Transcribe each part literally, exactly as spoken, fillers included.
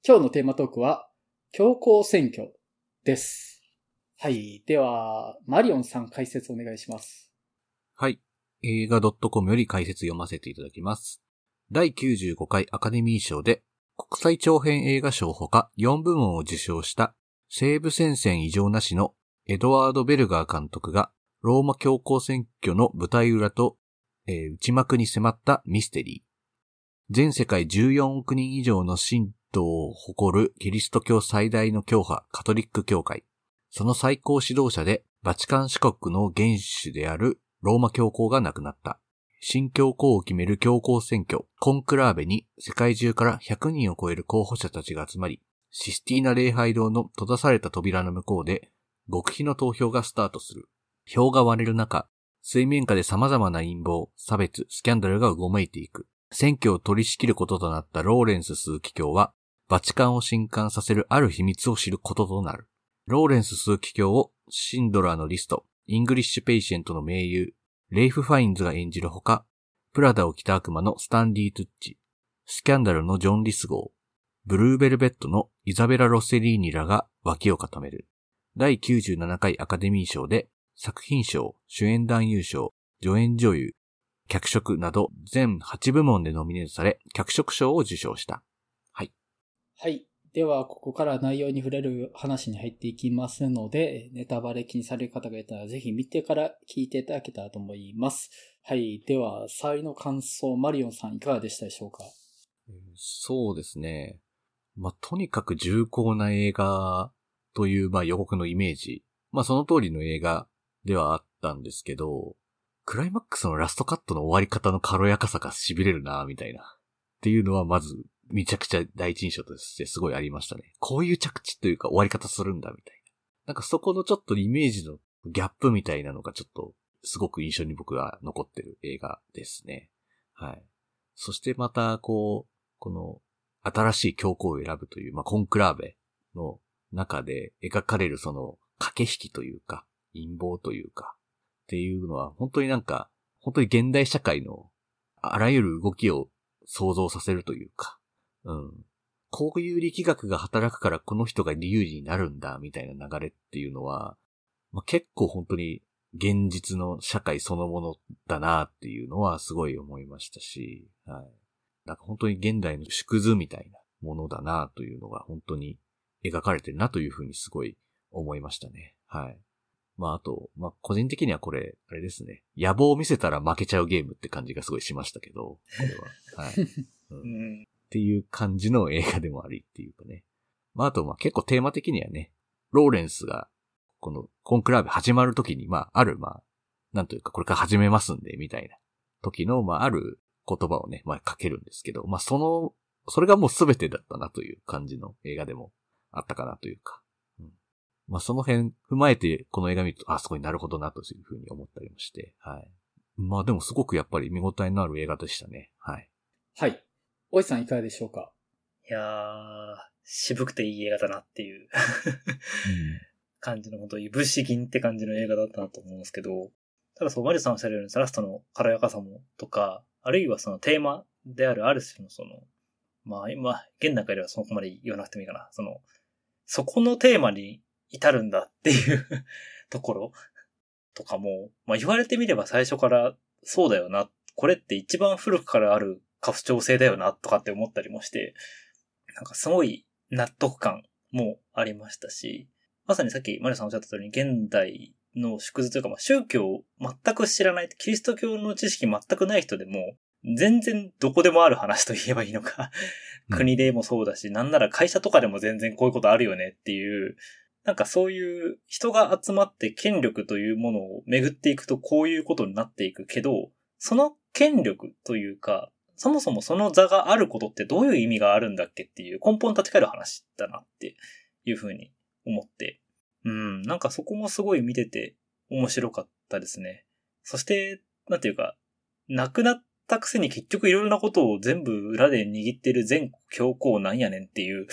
今日のテーマトークは、強行選挙です。はい。では、マリオンさん解説お願いします。 はい。映画 .com より解説読ませていただきます。だいきゅうじゅうごかいアカデミー賞で、国際長編映画賞ほかよん部門を受賞した、西部戦線異常なしのエドワード・ベルガー監督が、ローマ教皇選挙の舞台裏と、えー、内幕に迫ったミステリー。全世界じゅうよんおくにん以上の信徒を誇るキリスト教最大の教派カトリック教会。その最高指導者でバチカン市国の元首であるローマ教皇が亡くなった。新教皇を決める教皇選挙コンクラーベに世界中からひゃくにんを超える候補者たちが集まり、システィーナ礼拝堂の閉ざされた扉の向こうで極秘の投票がスタートする。票が割れる中、水面下で様々な陰謀、差別、スキャンダルがうごめいていく。選挙を取り仕切ることとなったローレンス枢機卿は、バチカンを震撼させるある秘密を知ることとなる。ローレンス枢機卿をシンドラーのリスト、イングリッシュペイシェントの盟友、レイフ・ファインズが演じるほか、プラダを着た悪魔のスタンリー・トゥッチ、スキャンダルのジョン・リスゴー、ブルーベルベットのイザベラ・ロッセリーニらが脇を固める。だいきゅうじゅうななかいアカデミー賞で、作品賞、主演男優賞、助演女優、脚色など全はち部門でノミネートされ、脚色賞を受賞した。はい。 はい。では、ここから内容に触れる話に入っていきますので、ネタバレ気にされる方がいたら、ぜひ見てから聞いていただけたらと思います。はい。では、サイの感想、マリオンさんいかがでしたでしょうか？ そうですね。まあ、とにかく重厚な映画という、まあ、予告のイメージ。まあ、その通りの映画ではあったんですけど、クライマックスのラストカットの終わり方の軽やかさが痺れるなみたいな。っていうのはまず、めちゃくちゃ第一印象としてすごいありましたね。こういう着地というか終わり方するんだみたいな。なんかそこのちょっとイメージのギャップみたいなのがちょっとすごく印象に僕は残ってる映画ですね。はい。そしてまたこう、この新しい教皇を選ぶという、まあ、コンクラーベの中で描かれるその駆け引きというか、陰謀というか、っていうのは本当になんか、本当に現代社会のあらゆる動きを想像させるというか、うん。こういう力学が働くからこの人が有利になるんだみたいな流れっていうのは、まあ、結構本当に現実の社会そのものだなっていうのはすごい思いましたし、はい。なんか本当に現代の縮図みたいなものだなというのが本当に描かれてるなというふうにすごい思いましたね。はい。まああと、まあ個人的にはこれ、あれですね。野望を見せたら負けちゃうゲームって感じがすごいしましたけど、これは。はい。うん、っていう感じの映画でもありっていうかね。まああと、まあ結構テーマ的にはね、ローレンスが、このコンクラーベ始まるときに、まあある、まあ、なんというかこれから始めますんで、みたいな時の、まあある言葉をね、まあ書けるんですけど、まあその、それがもう全てだったなという感じの映画でもあったかなというか。まあその辺踏まえてこの映画見ると、あ、すごいなるほどなというふうに思ったりもして、はい。まあでもすごくやっぱり見応えのある映画でしたね。はい。 はい。おいさんいかがでしょうか？ いやー、渋くていい映画だなっていう、うん、感じの本当に物資銀って感じの映画だったなと思うんですけど、ただそう、マリさんおっしゃるようにラストの軽やかさもとか、あるいはそのテーマであるある種のその、まあ今、現段階ではそこまで言わなくてもいいかな。その、そこのテーマに至るんだっていうところとかも、まあ言われてみれば最初からそうだよな。これって一番古くからある家父長制だよなとかって思ったりもして、なんかすごい納得感もありましたし、まさにさっきマリさんおっしゃった通りに現代の縮図というか、まあ宗教を全く知らない、キリスト教の知識全くない人でも、全然どこでもある話と言えばいいのか、国でもそうだし、なんなら会社とかでも全然こういうことあるよねっていう、なんかそういう人が集まって権力というものを巡っていくとこういうことになっていくけど、その権力というか、そもそもその座があることってどういう意味があるんだっけっていう根本立ち返る話だなっていうふうに思って、うん、なんかそこもすごい見てて面白かったですね。そして、なんていうか、亡くなったくせに結局いろいろなことを全部裏で握ってる全国教皇なんやねんっていう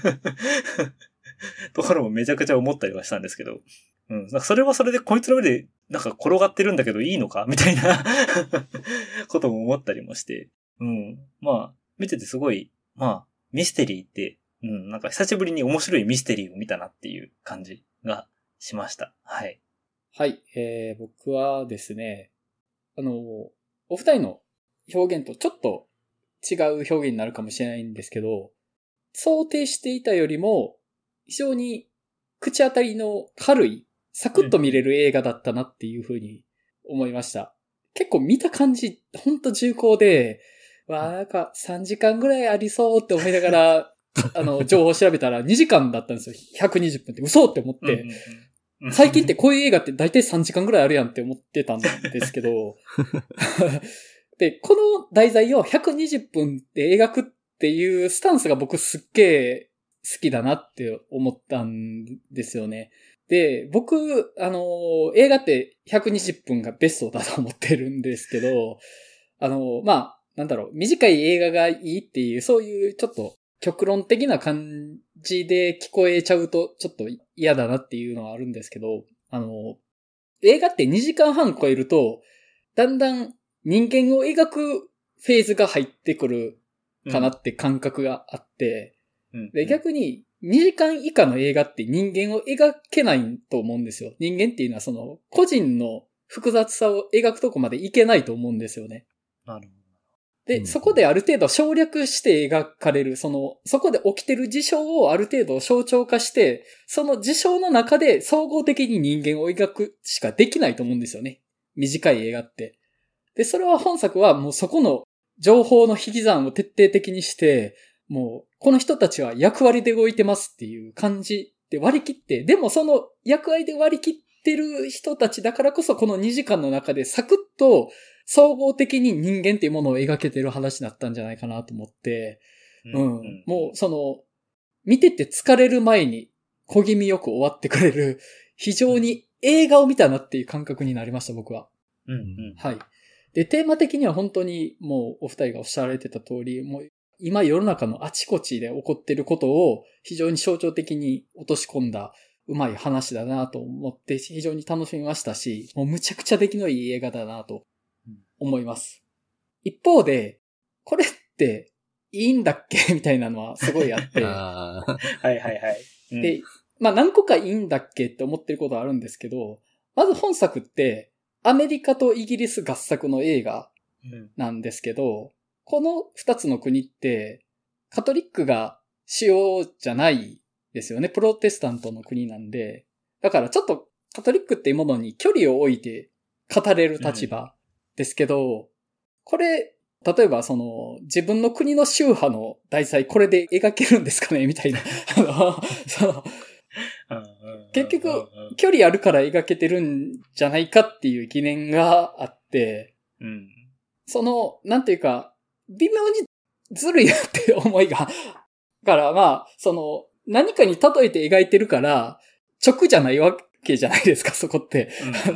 ところもめちゃくちゃ思ったりはしたんですけど、うん、なんかそれはそれでこいつの上でなんか転がってるんだけどいいのかみたいなことも思ったりもして、うん、まあ見ててすごい、まあミステリーってうん、なんか久しぶりに面白いミステリーを見たなっていう感じがしました。はい。 はい、えー、僕はですね、あの、お二人の表現とちょっと違う表現になるかもしれないんですけど、想定していたよりも非常に口当たりの軽い、サクッと見れる映画だったなっていうふうに思いました。結構見た感じ、ほんと重厚で、わーなんかさんじかんぐらいありそうって思いながら、あの、情報を調べたらにじかんだったんですよ。ひゃくにじゅっぷんって嘘って思って、うんうんうん、最近ってこういう映画って大体さんじかんぐらいあるやんって思ってたんですけど、で、この題材をひゃくにじゅっぷんで描くっていうスタンスが僕すっげー好きだなって思ったんですよね。で、僕、あの、映画ってひゃくにじゅっぷんがベストだと思ってるんですけど、あの、まあ、なんだろう、短い映画がいいっていう、そういうちょっと極論的な感じで聞こえちゃうとちょっと嫌だなっていうのはあるんですけど、あの、映画ってにじかんはん超えると、だんだん人間を描くフェーズが入ってくるかなって感覚があって、うん、で逆ににじかん以下の映画って人間を描けないと思うんですよ。人間っていうのはその個人の複雑さを描くとこまでいけないと思うんですよね。 なるほど。 で、うん、そこである程度省略して描かれる、その、そこで起きてる事象をある程度象徴化して、その事象の中で総合的に人間を描くしかできないと思うんですよね。短い映画って。で、それは本作はもうそこの情報の引き算を徹底的にして、もう、この人たちは役割で動いてますっていう感じで割り切って、でもその役割で割り切ってる人たちだからこそこのにじかんの中でサクッと総合的に人間っていうものを描けてる話だったんじゃないかなと思って、うん。うん、もうその、見てて疲れる前に小気味よく終わってくれる、非常に映画を見たなっていう感覚になりました、僕は。 うんうん、 はい。で、テーマ的には本当にもうお二人がおっしゃられてた通り、もう今世の中のあちこちで起こっていることを非常に象徴的に落とし込んだうまい話だなと思って非常に楽しみましたし、もうむちゃくちゃ出来のいい映画だなと思います。一方で、これっていいんだっけみたいなのはすごいあって。 あはいはいはい、 うん。で、まあ何個かいいんだっけって思ってることはあるんですけど、まず本作ってアメリカとイギリス合作の映画なんですけど、うんこの二つの国って、カトリックが主要じゃないですよね。プロテスタントの国なんで。だからちょっとカトリックっていうものに距離を置いて語れる立場ですけど、うん、これ、例えばその、自分の国の宗派の題材これで描けるんですかねみたいな。あの、その、結局、距離あるから描けてるんじゃないかっていう疑念があって、 うん、 その、なんていうか、微妙にずるいなって思いが。からまあ、その、何かに例えて描いてるから、直じゃないわけじゃないですか、そこって。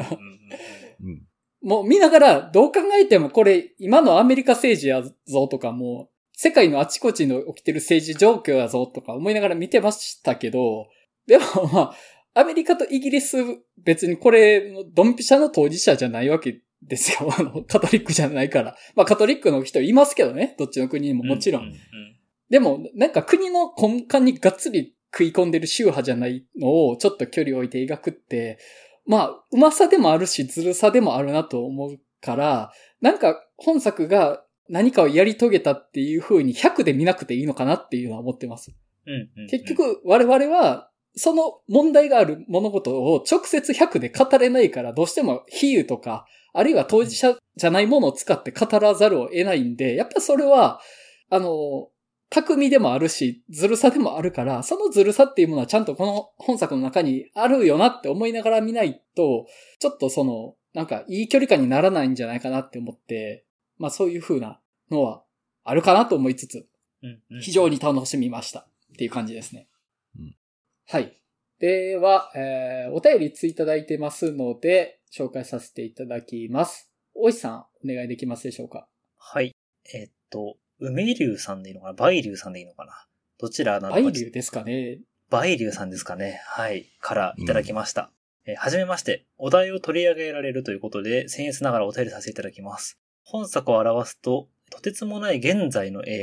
もう見ながら、どう考えてもこれ、今のアメリカ政治やぞとかも、世界のあちこちの起きてる政治状況やぞとか思いながら見てましたけど、でもまあ、アメリカとイギリス別にこれのドンピシャの当事者じゃないわけですよ。あの、カトリックじゃないから。まあ、カトリックの人いますけどね。どっちの国にももちろん。うんうんうん、でも、なんか国の根幹にがっつり食い込んでる宗派じゃないのをちょっと距離を置いて描くって、まあ、うまさでもあるし、ずるさでもあるなと思うから、なんか本作が何かをやり遂げたっていう風にひゃくで見なくていいのかなっていうのは思ってます。 うんうんうん、 結局、我々は、その問題がある物事を直接ひゃくで語れないから、どうしても比喩とか、あるいは当事者じゃないものを使って語らざるを得ないんで、やっぱそれは、あの、巧みでもあるし、ずるさでもあるから、そのずるさっていうものはちゃんとこの本作の中にあるよなって思いながら見ないと、ちょっとその、なんかいい距離感にならないんじゃないかなって思って、まあそういう風なのはあるかなと思いつつ、非常に楽しみましたっていう感じですね。うん、はい。では、えー、お便りついただいてますので、紹介させていただきます。大石さん、お願いできますでしょうか？ はい。えー、っと、梅龍さんでいいのかな？梅龍さんでいいのかな？どちらなのか。 梅龍ですかね？ 梅龍さんですかね。はい。からいただきました。うん、えー、はじめまして。お題を取り上げられるということで、僭越ながらお便りさせていただきます。本作を表すと、とてつもない現在の映画、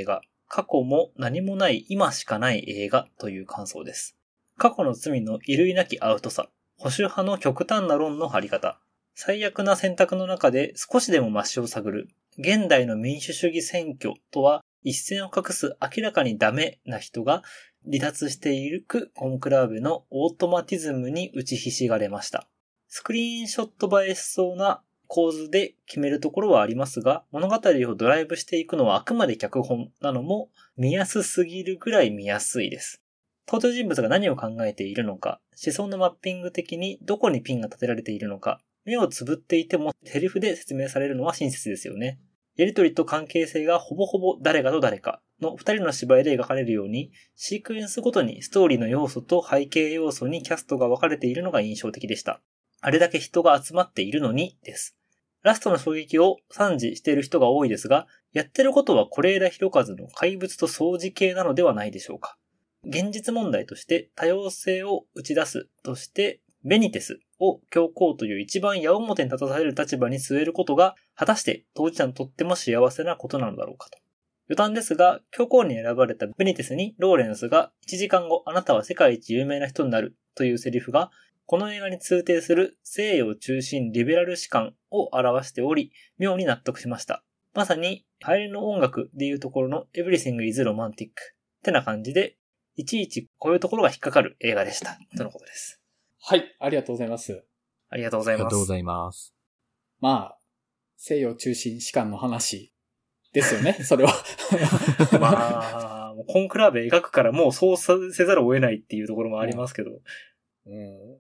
過去も何もない今しかない映画という感想です。過去の罪の異類なきアウトさ、保守派の極端な論の張り方、最悪な選択の中で少しでもマシを探る、現代の民主主義選挙とは一線を画す明らかにダメな人が離脱しているコンクラーベのオートマティズムに打ちひしがれました。スクリーンショット映えしそうな構図で決めるところはありますが、物語をドライブしていくのはあくまで脚本なのも見やすすぎるぐらい見やすいです。登場人物が何を考えているのか、思想のマッピング的にどこにピンが立てられているのか、目をつぶっていてもセリフで説明されるのは親切ですよね。やりとりと関係性がほぼほぼ誰かと誰かの二人の芝居で描かれるように、シークエンスごとにストーリーの要素と背景要素にキャストが分かれているのが印象的でした。あれだけ人が集まっているのにです。ラストの衝撃を賛辞している人が多いですが、やってることは是枝裕和の怪物と掃除系なのではないでしょうか。現実問題として多様性を打ち出すとして、ベニテスを教皇という一番矢面に立たされる立場に据えることが、果たして当事者にとっても幸せなことなのだろうかと。余談ですが、教皇に選ばれたベニテスにローレンスがいちじかんごあなたは世界一有名な人になるというセリフが、この映画に通底する西洋中心リベラル史観を表しており、妙に納得しました。まさに、流行りの音楽でいうところの Everything is Romantic ってな感じで、いちいちこういうところが引っかかる映画でした。とのことです。 はい、ありがとうございます。 ありがとうございます。 ありがとうございます。 まあ、西洋中心史観の話ですよね、それは。 まあ、コンクラーベ描くからもうそうせざるを得ないっていうところもありますけど。 うん、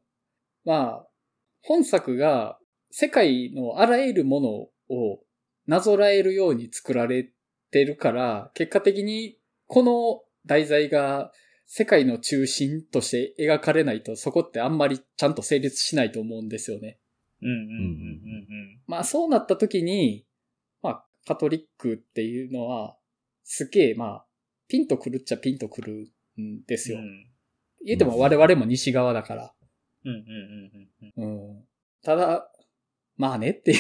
まあ、本作が世界のあらゆるものをなぞらえるように作られてるから、結果的にこの題材が世界の中心として描かれないと、そこってあんまりちゃんと成立しないと思うんですよね。 うんうんうんうんうん。 まあそうなった時に、まあカトリックっていうのは、すげえまあ、ピンとくるっちゃピンとくるんですよ。うん、言っても我々も西側だから。 うんうんうんうん。 うん。ただ、まあねっていう。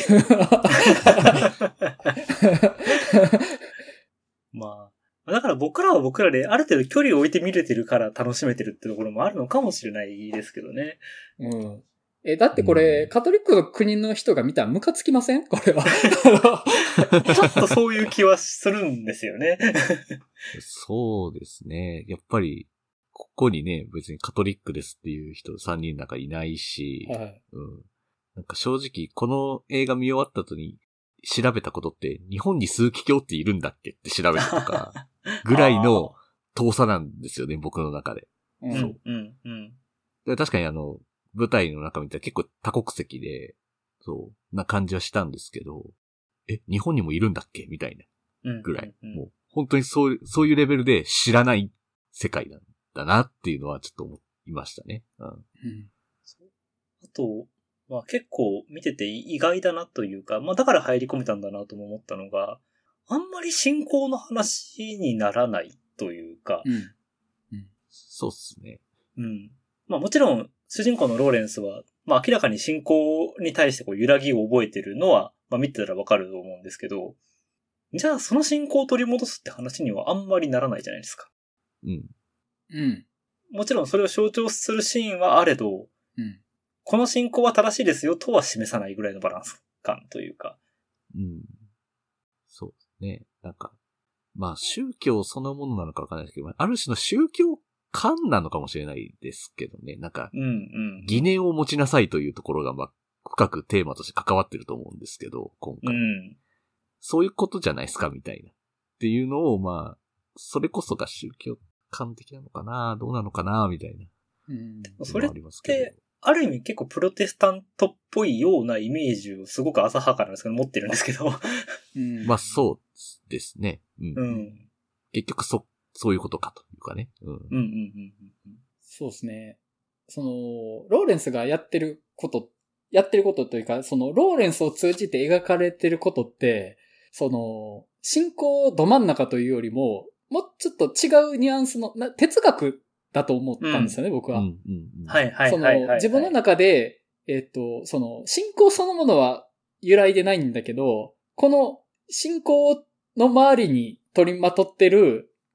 まあ。だから僕らは僕らである程度距離を置いて見れてるから楽しめてるってところもあるのかもしれないですけどね。 うん。え、だってこれ、うん、カトリックの国の人が見たらムカつきません？これは。 ちょっとそういう気はするんですよね。 そうですね。やっぱり、ここにね、別にカトリックですっていう人さんにんなんかいないし、 はい、 うん。なんか正直、この映画見終わった後に調べたことって、日本に枢機卿っているんだっけって調べたとか、ぐらいの遠さなんですよね、僕の中で。 うん、そう。うんうん、 で確かにあの、舞台の中見たら結構多国籍で、そう、な感じはしたんですけど、え、日本にもいるんだっけみたいなぐらい、うんうんうん。もう本当にそう、そういうレベルで知らない世界なんだなっていうのはちょっと思いましたね。うん。うん、 あと、まあ結構見てて意外だなというか、まあだから入り込めたんだなとも思ったのが、あんまり信仰の話にならないというか、 うんうん、 そうっすね。 うん。まあもちろん、主人公のローレンスは、まあ明らかに信仰に対してこう揺らぎを覚えてるのは、まあ見てたらわかると思うんですけど、じゃあその信仰を取り戻すって話にはあんまりならないじゃないですか。 うん。 うん。 もちろんそれを象徴するシーンはあれど、 うん。 この信仰は正しいですよとは示さないぐらいのバランス感というか。 うん。そうですね。なんか、まあ宗教そのものなのかわからないですけど、ある種の宗教観なのかもしれないですけどね。なんか、 うんうん、 疑念を持ちなさいというところが、まあ、深くテーマとして関わってると思うんですけど、今回。 うん、 そういうことじゃないですか、みたいな。っていうのを、まあ、それこそが宗教観的なのかな、どうなのかな、みたいな。 うん。それって、ある意味結構プロテスタントっぽいようなイメージをすごく浅はかなんですけど、持ってるんですけど。 うん、 まあ、そうですね。うん。 うん、 結局そ、そういうことかというかね。うん。うんうんうんうん。 そうですね。その、ローレンスがやってること、やってることというか、その、ローレンスを通じて描かれてることって、その、信仰ど真ん中というよりも、もうちょっと違うニュアンスの、な哲学だと思ったんですよね、うん、僕は。 うんうんうん、 はいはいはい、はい。 その、自分の中で、えっと、その、信仰そのものは由来でないんだけど、この信仰の周りに取りまとってる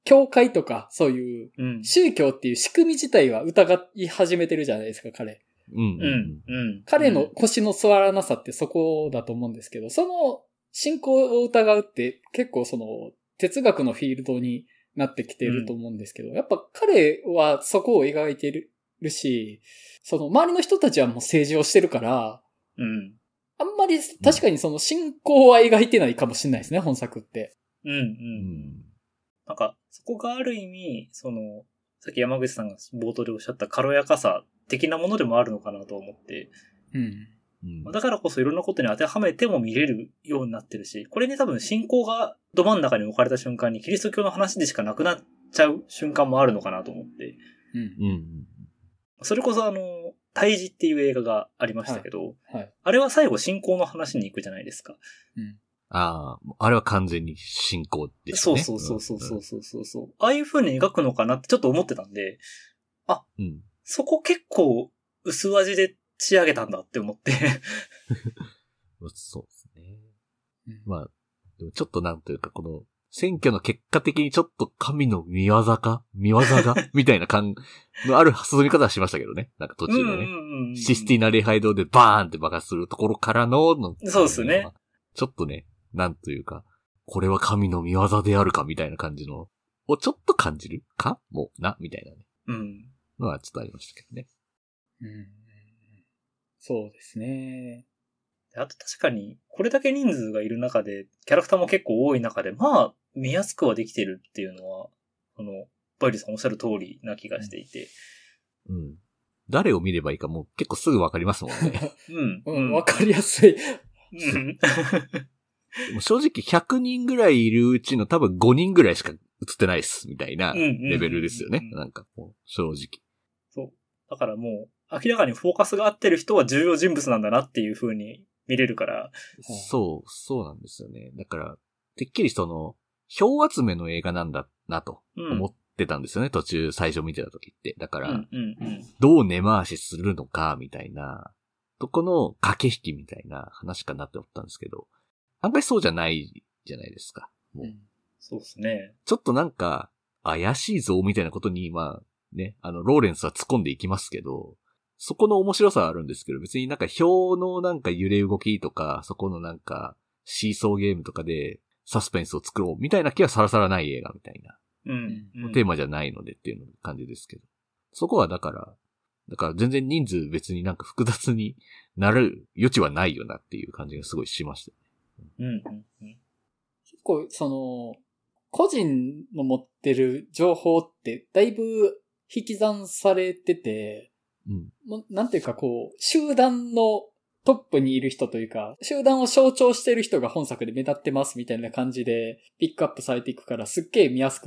教会とか、そういう、 うん。 宗教っていう仕組み自体は疑い始めてるじゃないですか、彼。 うんうん。うん。 彼の腰の座らなさってそこだと思うんですけど、その信仰を疑うって結構その哲学のフィールドになってきてると思うんですけど、やっぱ彼はそこを描いてるし、その周りの人たちはもう政治をしてるから、 うん。 あんまり確かにその信仰は描いてないかもしれないですね、本作って。 うん。うん。 うんなんか、そこがある意味、その、さっき山口さんが冒頭でおっしゃった軽やかさ的なものでもあるのかなと思って、 うん。 うんだからこそいろんなことに当てはめても見れるようになってるし、これに多分信仰がど真ん中に置かれた瞬間にキリスト教の話でしかなくなっちゃう瞬間もあるのかなと思って、 うん。 うんそれこそあの、胎児っていう映画がありましたけど、 はい。 あれは最後信仰の話に行くじゃないですか。 うん。 ああ、あれは完全に信仰でしょね。 そううそうそうそうそうそうそうそう。ああいう風に描くのかなってちょっと思ってたんで、 ん。うん。 そこ結構薄味で仕上げたんだって思って。 そうですね。 うんまあ、でもちょっとなんというか、この、選挙の結果的にちょっと神の見業か見業がみたいな感のある進み方はしましたけどね。なんか途中でね。 うんうんシスティーナ礼拝堂でバーンって爆発するところからのの、 そうですね。 ちょっとね、なんというか、これは神の見業であるかみたいな感じの、をちょっと感じるかもな、みたいなね。 うん。 のはちょっとありましたけどね。 うん。そうですね。 あと確かに、これだけ人数がいる中で、キャラクターも結構多い中で、まあ、見やすくはできてるっていうのは、あの、バイリーさんおっしゃる通りな気がしていて。 うん。誰を見ればいいかもう結構すぐわかりますもんね。 うん。 うん、わかりやすい。 うん。 でも正直ひゃくにんぐらいいるうちの多分ごにんぐらいしか映ってないっす、みたいなレベルですよね。 うんうんうんうんなんかもう、正直。 そう。だからもう、明らかにフォーカスが合ってる人は重要人物なんだなっていう風に見れるから。 そう、そうなんですよね。だから、てっきりその、票集めの映画なんだなと思ってたんですよね、うん、途中最初見てた時って。だから、 うんうんうん、 どう根回しするのか、みたいな、とこの駆け引きみたいな話かなって思ったんですけど、案外そうじゃないじゃないですか。もう、うん、 そうですね。 ちょっとなんか、怪しいぞ、みたいなことに、まあ、ね、あの、ローレンスは突っ込んでいきますけど、そこの面白さはあるんですけど、別になんか表のなんか揺れ動きとか、そこのなんか、シーソーゲームとかでサスペンスを作ろうみたいな気はさらさらない映画みたいな。 うん、うん。 テーマじゃないのでっていう感じですけど。そこはだから、だから全然人数別になんか複雑になる余地はないよなっていう感じがすごいしました。 うん、うん、うん。 結構その、個人の持ってる情報ってだいぶ引き算されてて、うん、もなんていうかこう、集団のトップにいる人というか、集団を象徴してる人が本作で目立ってますみたいな感じでピックアップされていくからすっげえ見やすくって、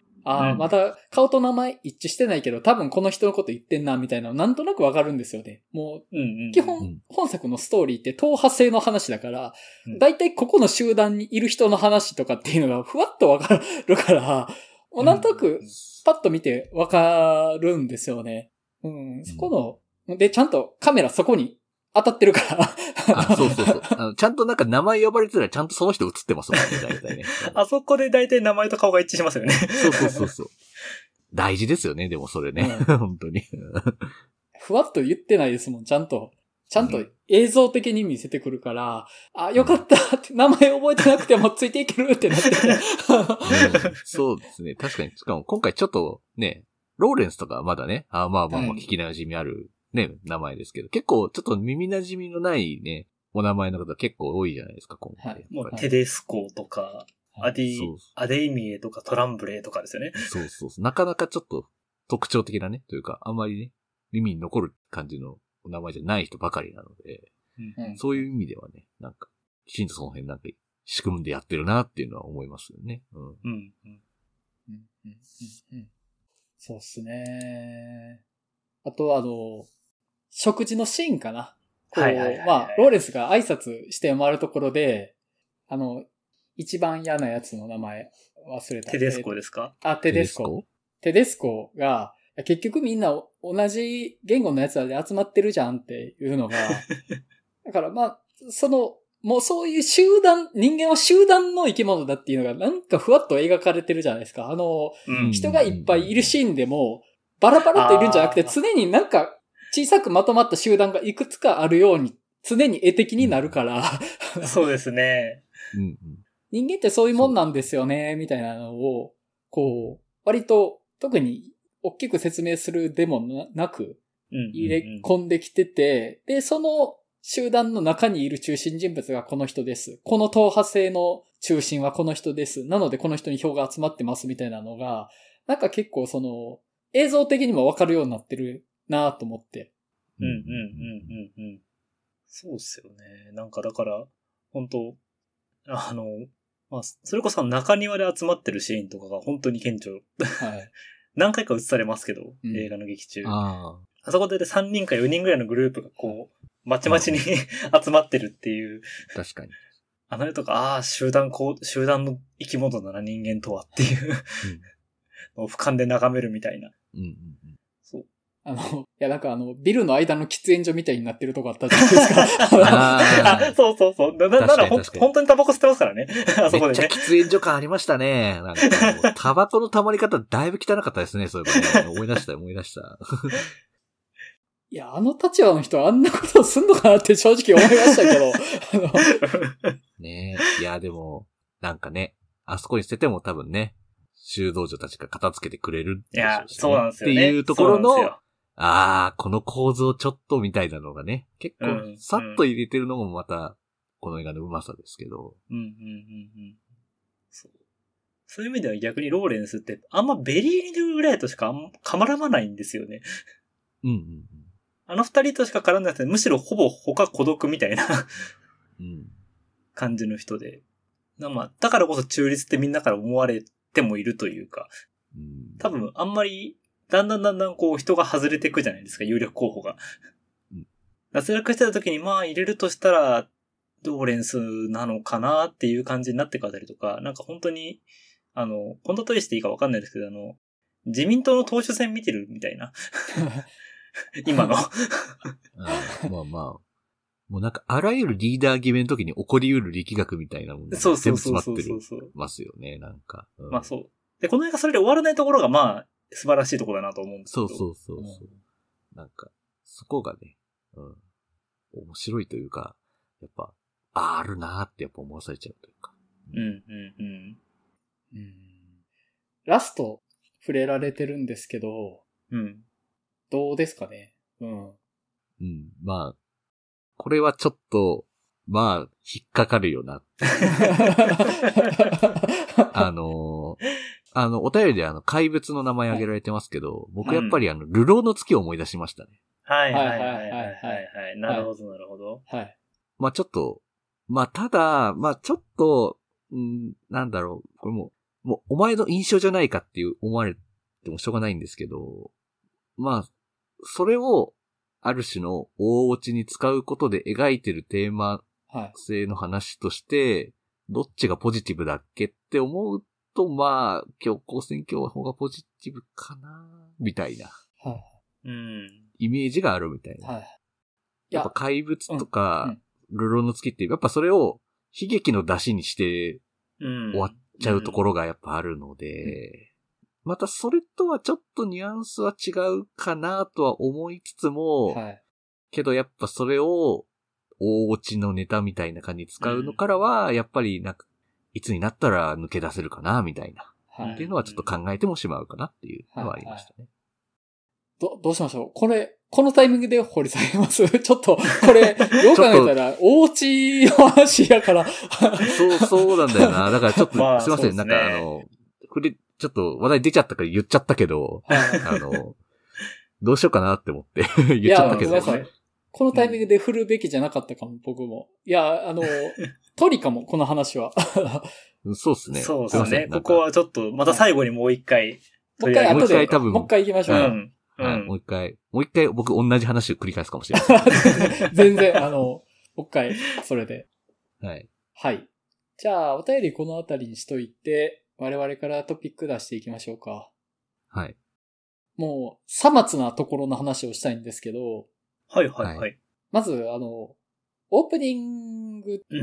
ああ、うん、また顔と名前一致してないけど多分この人のこと言ってんなみたいなのなんとなくわかるんですよね。もう、うんうんうん、基本本作のストーリーって党派性の話だから、だいたいここの集団にいる人の話とかっていうのがふわっとわかるから、もうなんとなくパッと見てわかるんですよね。うん、そこの、で、ちゃんとカメラそこに当たってるから。 あ、そうそうそう。あのちゃんとなんか名前呼ばれてたらちゃんとその人映ってますもんね、大体ね。 あそこで大体名前と顔が一致しますよね。 そうそうそうそう。大事ですよね、でもそれね。うん、本当に。 ふわっと言ってないですもん、ちゃんと。ちゃんと映像的に見せてくるから、うん、あ、よかったって名前覚えてなくてもついていけるってなって、 うん。そうですね。確かに。しかも今回ちょっとね、ローレンスとかまだね、あまあまあまあ聞き馴染みあるね、うん、名前ですけど、結構ちょっと耳馴染みのないね、お名前の方結構多いじゃないですか、今回。はい、 もうテデスコとか、アディ、アデイミエとかトランブレーとかですよね。 そうそうそう。なかなかちょっと特徴的なね、というか、あんまりね、耳に残る感じのお名前じゃない人ばかりなので、うん、そういう意味ではね、なんか、きちんとその辺なんか仕組んでやってるなっていうのは思いますよね。うん。うん。うん。 うん。うん。そうっすね。あとあの、食事のシーンかな。こう、はいはいはいはい、まあ、ローレンスが挨拶して回るところで、あの、一番嫌なやつの名前忘れた。 テデスコですか？ あ、テデスコ。テデスコが、結局みんな同じ言語のやつらで集まってるじゃんっていうのが、だからまあ、そのもうそういう集団、人間は集団の生き物だっていうのがなんかふわっと描かれてるじゃないですか。あの、 うん。 人がいっぱいいるシーンでも、バラバラといるんじゃなくて、常になんか小さくまとまった集団がいくつかあるように、常に絵的になるから。 そうですね。 うんうん、 人間ってそういうもんなんですよね、みたいなのを、こう、割と特に大きく説明するでもなく、入れ込んできてて、で、その集団の中にいる中心人物がこの人です。この党派性の中心はこの人です。なのでこの人に票が集まってますみたいなのが、なんか結構その、映像的にもわかるようになってるなと思って。 うんうんうんうんうん。そうっすよね。なんかだから、本当あの、まあ、それこそ中庭で集まってるシーンとかが本当に顕著。はい。何回か映されますけど、うん、映画の劇中。ああそこでさんにんかよにんぐらいのグループがこう、まちまちに集まってるっていう。 確かに。 あの絵とか、ああ、集団こう、集団の生き物だな、人間とはっていう、うん、俯瞰で眺めるみたいな。うんうんうん、 そう。あの、いやなんかあの、ビルの間の喫煙所みたいになってるとこあったじゃないですか。 あそうそうそう。な、ならほん本当にタバコ吸ってますからね。あそこでね。 めっちゃ喫煙所感ありましたね。なんかタバコの溜まり方だいぶ汚かったですね、そういえばね。思い出した思い出した。 いや、あの立場の人はあんなことをすんのかなって正直思いましたけど。 あのねえ。いや、でも、なんかね、あそこに捨てても多分ね、修道女たちが片付けてくれるでしょうし、ね。 いや、そうなんですよね。 っていうところの、ああ、この構造ちょっとみたいなのがね、結構、さっと入れてるのもまた、この映画のうまさですけど。うんうんうんうん。 そう。そういう意味では逆にローレンスって、あんまベリーニドぐらいとしかあんま絡まないんですよね。 うんうんうん。 あの二人としか絡んでなくて、むしろほぼ他孤独みたいなうん、感じの人で。まあ、だからこそ中立ってみんなから思われてもいるというか、うん、多分あんまり、だんだんだんだんこう人が外れていくじゃないですか、有力候補が。うん、脱落してた時にまあ入れるとしたら、ローレンスなのかなっていう感じになってくあたりとか、なんか本当に、あの、こんな問いしていいかわかんないですけど、あの、自民党の党首選見てるみたいな。今のあ。まあまあ。もうなんか、あらゆるリーダー決めの時に起こり得る力学みたいなものが全部詰まってるますよね、なんか。 うん、まあそう。で、この映画それで終わらないところがまあ、素晴らしいところだなと思うんですけど。 そうそうそうそう、うん。なんか、そこがね、うん。面白いというか、やっぱ、あ、あるなーってやっぱ思わされちゃうというか。 うん、うん、うん。 うん。ラスト、触れられてるんですけど、うん。どうですかね。うん。 うん、まあ、これはちょっと、まあ、引っかかるよなって。あの、あの、お便りであの、怪物の名前挙げられてますけど、はい、僕やっぱりあの、流浪の月を思い出しましたね。 はいはいはいはいはいはい。なるほどなるほど。 はい。 まあちょっと、まあただ、まあちょっと、んなんだろう、これも、もうお前の印象じゃないかっていう思われてもしょうがないんですけど、まあ、それを、ある種の大落ちに使うことで描いてるテーマ性の話として、はい、どっちがポジティブだっけって思うと、まあ、強行選挙の方がポジティブかな、みたいな。はい。うん。イメージがあるみたいな。はい。やっぱ怪物とか、流浪の月って、やっぱそれを悲劇の出しにして終わっちゃうところがやっぱあるので、うんうんまたそれとはちょっとニュアンスは違うかなとは思いつつも、はい、けどやっぱそれを大落ちのネタみたいな感じに使うのからは、やっぱりなんか、いつになったら抜け出せるかなみたいな、はい。っていうのはちょっと考えてもしまうかなっていうのはありましたね。はいはい、 ど、どうしましょうこれ、このタイミングで掘り下げますちょっと、これ、よく考えたら、大落ちの話やから。 そう、そうなんだよな。だからちょっと、まあ、すいません、ね、なんかあの、触れ、ちょっと話題出ちゃったから言っちゃったけど、あの、どうしようかなって思って言っちゃったけど。 いや、ごめんなさい。このタイミングで振るべきじゃなかったかも、僕も。いや、あの、取りかも、この話は。 そうですね。 そうですね。ここはちょっと、また最後にもう一回。 もう一回後で、多分もう一回行きましょう。 うんはい、もう一回、もう一回僕同じ話を繰り返すかもしれない。 全然、あの、もう一回、それで。 はい。 はい。じゃあ、お便りこのあたりにしといて、我々からトピック出していきましょうか。 はい。 もう、さまつなところの話をしたいんですけど。 はいはいはい。 まず、あの、 オープニングって、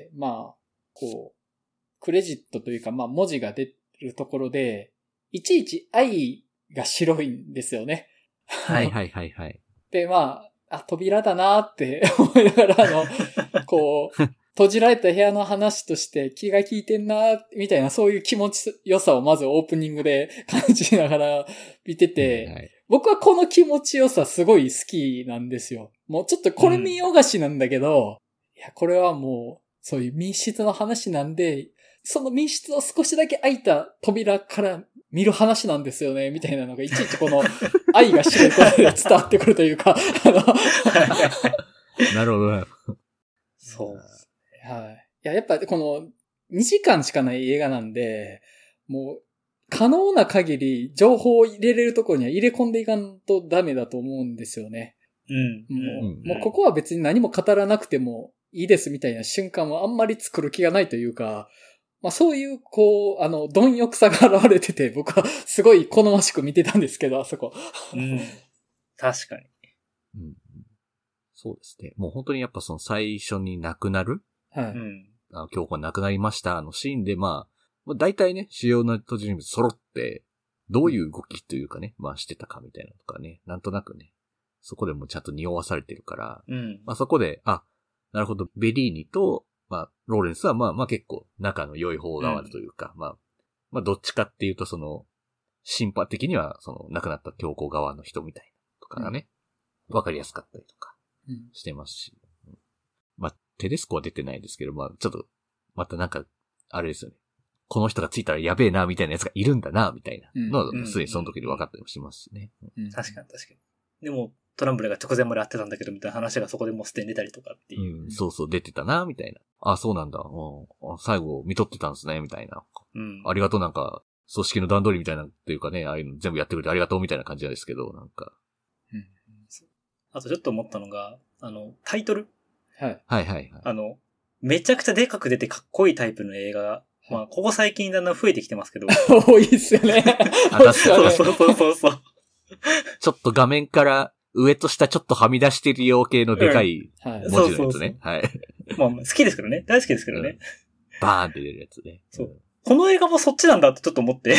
うん、まあ、こう、クレジットというか、まあ文字が出るところで、いちいち愛が白いんですよね。 はいはいはいはい。 で、まあ、あ、扉だなって思いながら、あの、こう、閉じられた部屋の話として気が利いてんな、みたいな、そういう気持ちよさをまずオープニングで感じながら見てて、はいはい、僕はこの気持ちよさすごい好きなんですよ。もうちょっとこれ見よがしなんだけど、うん、いや、これはもう、そういう密室の話なんで、その密室を少しだけ開いた扉から見る話なんですよね、みたいなのがいちいちこの愛が白いことで伝わってくるというか、あのなるほど。 そう。 はい。いや、やっぱこのにじかんしかない映画なんで、もう可能な限り情報を入れれるところには入れ込んでいかんとダメだと思うんですよね。 うん。 もう、 うん、 もうここは別に何も語らなくてもいいですみたいな瞬間はあんまり作る気がないというか、まあそういう、こう、あの、貪欲さが現れてて、僕はすごい好ましく見てたんですけど、あそこ。 うん。確かに。 うん。そうですね。もう本当にやっぱその最初に亡くなるはい。 あの、教皇亡くなりましたのシーンで、まあ、大体ね、主要な登場人物揃って、どういう動きというかね、まあしてたかみたいなのとかね、なんとなくね、そこでもちゃんと匂わされてるから、 うん、 まあそこで、あ、なるほど、ベリーニと、まあ、ローレンスはまあまあ結構仲の良い方側というか、うん、まあ、まあどっちかっていうとその、シンパ的にはその亡くなった教皇側の人みたいなとかがね、わ、うん、かりやすかったりとかしてますし、うん、まあテデスコは出てないですけど、まあちょっと、またなんか、あれですよね。この人がついたらやべえな、みたいなやつがいるんだな、みたいなのは、すでにその時で分かったりもしますしね。 うんうん、確かに確かに。でも、トランブルが直前まで会ってたんだけど、みたいな話がそこでもうすでに出たりとかっていう。 うん、そうそう、出てたな、みたいな。あ、そうなんだ。うん、最後、見とってたんですね、みたいな。 うん。 ありがとう、なんか、組織の段取りみたいなっていうかね、ああいうの全部やってくれてありがとうみたいな感じなんですけど、なんか。 うん。あとちょっと思ったのが、あの、タイトル。 はい。 はいはいはい。 あの、めちゃくちゃでかく出てかっこいいタイプの映画が、まあ、ここ最近だんだん増えてきてますけど。 多いっすよね。 あ、確かに。 そうそうそうそう。 ちょっと画面から上と下ちょっとはみ出してるよう系のでかい文字のやつね。はい。 まあ、好きですけどね。大好きですけどね。 うん、バーンって出るやつね。 そう。この映画もそっちなんだってちょっと思って。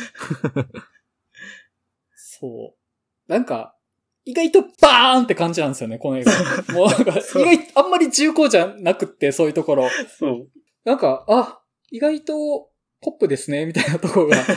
そう。なんか、意外とバーンって感じなんですよね、この映画。もうなんか、意外、あんまり重厚じゃなくって、そういうところ。 そう。 なんか、あ、意外とポップですね、みたいなところが。あ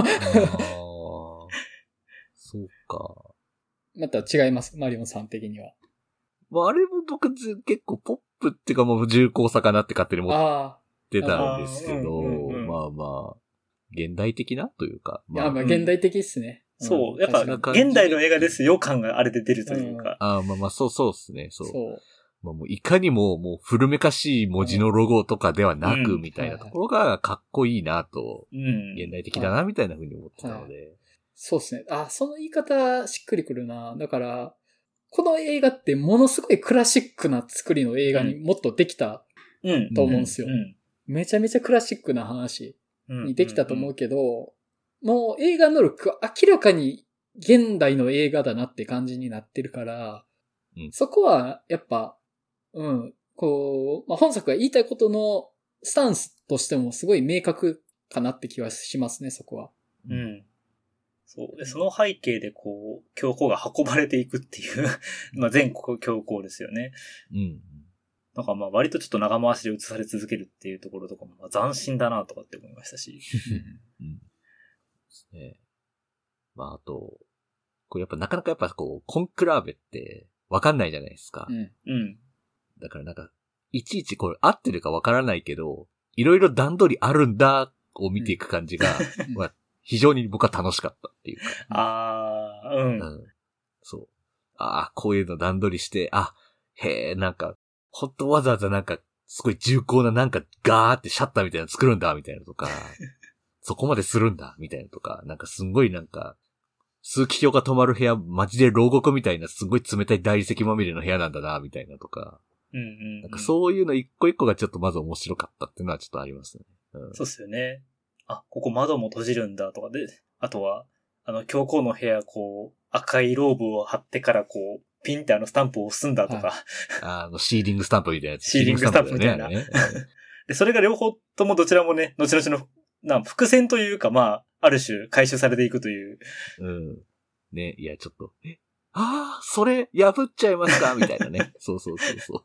そうか。 また違います、マリオンさん的には。 まあ、あれも僕結構ポップっていうかもう重厚さかなって勝手に思ってたんですけど、うんうんうん、まあまあ、現代的なというか。 まあ、いや、まあ現代的っすね。 うん、そう。やっぱ、現代の映画ですよ感があれで出るというか。 うん、ああ、まあまあ、そうそうですね。そう。 そうまあ、もういかにももう古めかしい文字のロゴとかではなく、みたいなところがかっこいいなと、うん、現代的だな、みたいな風に思ってたので。はいはい、 そうですね。あ、その言い方しっくりくるな。だから、この映画ってものすごいクラシックな作りの映画にもっとできたと思うんですよ。めちゃめちゃクラシックな話にできたと思うけど、もう映画のルックは明らかに現代の映画だなって感じになってるから、うん、そこはやっぱ、うん、こう、まあ、本作が言いたいことのスタンスとしてもすごい明確かなって気はしますね、そこは。 うん。そう。で、その背景でこう、教皇が運ばれていくっていう、まあ全国教皇ですよね。 うん。 なんかまあ割とちょっと長回しで映され続けるっていうところとかも、まあ、斬新だなとかって思いましたし。 うん。ね、まああと、こうやっぱなかなかやっぱこう、コンクラーベってわかんないじゃないですか。 うん。うん。 だからなんか、いちいちこれ合ってるかわからないけど、いろいろ段取りあるんだを見ていく感じが、うんまあ、非常に僕は楽しかったっていうか。 ああ、うん、うん。 そう。ああ、こういうの段取りして、あ、へえ、なんか、ほんとわざわざなんか、すごい重厚ななんかガーってシャッターみたいなの作るんだ、みたいなとか、そこまでするんだ、みたいなとか、なんかすんごいなんか、数気表が止まる部屋、マジで牢獄みたいなすごい冷たい大理石まみれの部屋なんだな、みたいなとか。 うんうんうん、 なんかそういうの一個一個がちょっとまず面白かったっていうのはちょっとありますね。 うん、そうっすよね。あ、ここ窓も閉じるんだとかで、あとは、あの、教皇の部屋、こう、赤いローブを貼ってからこう、 ピンってあのスタンプを押すんだとか。はい、 あの、シーリングスタンプみたいなやつ。 シーリングスタンプみたいな。ね、で、それが両方ともどちらもね、後々の、な、伏線というか、まあ、ある種回収されていくという。 うん。ね、いや、ちょっと、え、ああ、それ破っちゃいますかみたいなね。そうそうそうそう。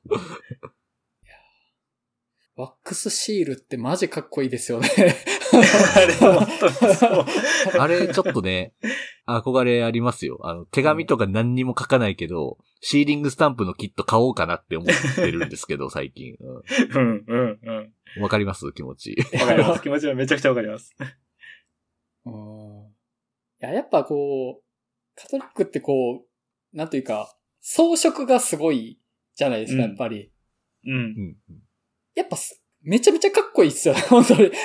ワックスシールってマジかっこいいですよね。 あれ本当にそう。あれちょっとね、憧れありますよ。あの、手紙とか何にも書かないけど、シーリングスタンプのキット買おうかなって思ってるんですけど、最近。 うん、うん、うん。 わかります気持ち。 わかります。気持ちはめちゃくちゃわかります。 うん。いや、やっぱこう、カトリックってこう、なんというか、装飾がすごいじゃないですか、やっぱり。 うん。うん。 やっぱ、めちゃめちゃかっこいいっすよね、本当に。うん、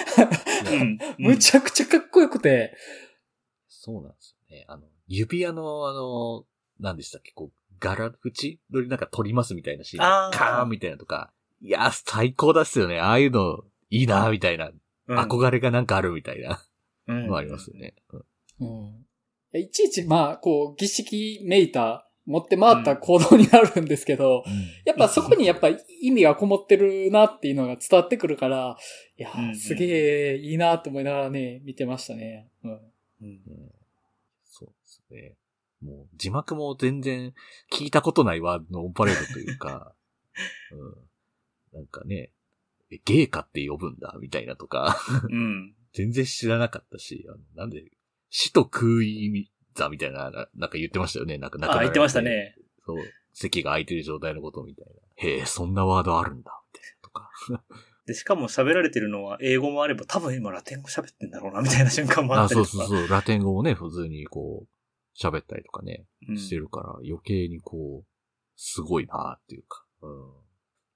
むちゃくちゃかっこよくて。 そうなんですよね。あの、指輪の、あの、何でしたっけ、こう、柄縁よりなんか取りますみたいなシーン。あーカーンみたいなとか。いや、最高だっすよね。ああいうの、いいなみたいな、うん。憧れがなんかあるみたいな。うん。のありますよね。 うん。うん、いちいち、まあ、こう、儀式めいた、持って回った行動になるんですけど、うん、やっぱそこにやっぱ意味がこもってるなっていうのが伝わってくるから、いや、うん、すげえいいなと思いながらね、見てましたね。うん。うん、 そうですね。もう字幕も全然聞いたことないワードのオンパレードというか、うん、なんかね、ゲイカって呼ぶんだみたいなとか、うん、全然知らなかったし、あのなんで死と空意だみたいな、なんか言ってましたよね。なんか亡くなられて。あ、言ってましたね。 そう。席が空いてる状態のことみたいな。へえ、そんなワードあるんだ、みたいなとか。 で、しかも喋られてるのは英語もあれば、多分今ラテン語喋ってんだろうな、みたいな瞬間もあったりとか。 あ、そうそうそう。ラテン語をね、普通にこう、喋ったりとかね、うん、してるから、余計にこう、すごいなっていうか。うん、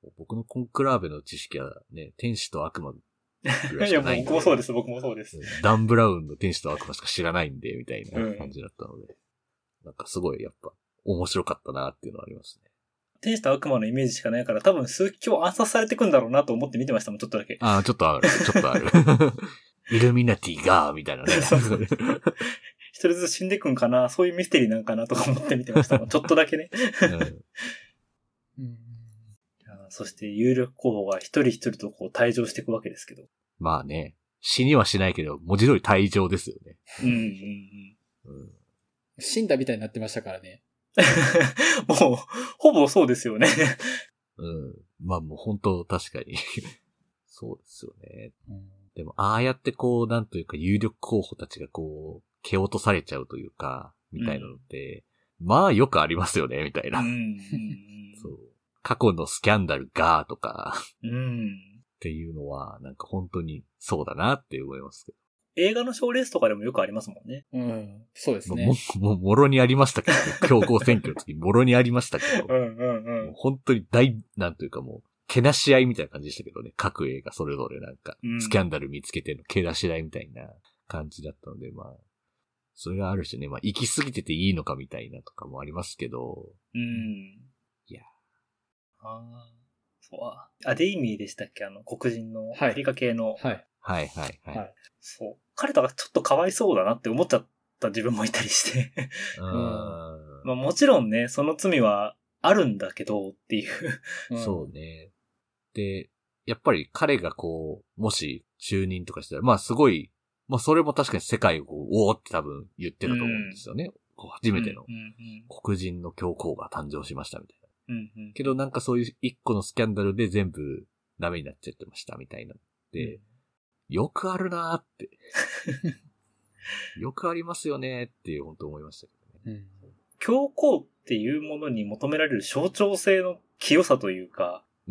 僕のコンクラーベの知識はね、天使と悪魔ぐらいしかないんで。 いや、僕もそうです、僕もそうです。 ダン・ブラウンの天使と悪魔しか知らないんで、みたいな感じだったので。うん、なんかすごいやっぱ面白かったなっていうのはありますね。 天使と悪魔のイメージしかないから多分数今日暗殺されてくんだろうなと思って見てましたもん、ちょっとだけ。 ああ、ちょっとある、ちょっとある。イルミナティが、みたいなね。そうそう一人ずつ死んでくんかな、そういうミステリーなんかなとか思って見てましたもん、ちょっとだけね。うん、そして有力候補が一人一人とこう退場していくわけですけど。 まあね、死にはしないけど、文字通り退場ですよね。うんうんうん。 うん、死んだみたいになってましたからね。 もう、ほぼそうですよね。 うん。まあもう本当確かに。そうですよね。うん、でも、ああやってこう、なんというか有力候補たちがこう、蹴落とされちゃうというか、みたいなのって、うん、まあよくありますよね、みたいな。うん、そう。過去のスキャンダルがとか、うん、っていうのは、なんか本当にそうだなって思いますけど。 映画の賞レースとかでもよくありますもんね。 うん。そうですね。 もう、もう、もろにありましたけど、ね、強行選挙の時にもろにありましたけど。 うんうんうん。 もう本当に大、なんというかもう、けなし合いみたいな感じでしたけどね。各映画それぞれなんか、スキャンダル見つけてのけなし合いみたいな感じだったので、まあ、それがある種ね、まあ、行き過ぎてていいのかみたいなとかもありますけど。うん。 いや。ああ。そう。アデイミーでしたっけあの、黒人のアフリカ系の。 はい。 はいはいはい。はい、 そう。彼とかちょっとかわいそうだなって思っちゃった自分もいたりしてうん。まあもちろんね、その罪はあるんだけどっていううん。そうね。で、やっぱり彼がこう、もし就任とかしたら、まあすごい、まあそれも確かに世界をこう、おーって多分言ってたと思うんですよね。うん、初めての黒人の教皇が誕生しましたみたいな。うんうん、けどなんかそういう一個のスキャンダルで全部ダメになっちゃってましたみたいな。で、うんよくあるなーって。よくありますよねっていう本当思いましたけどね。 うん、教皇っていうものに求められる象徴性の清さというか。うん。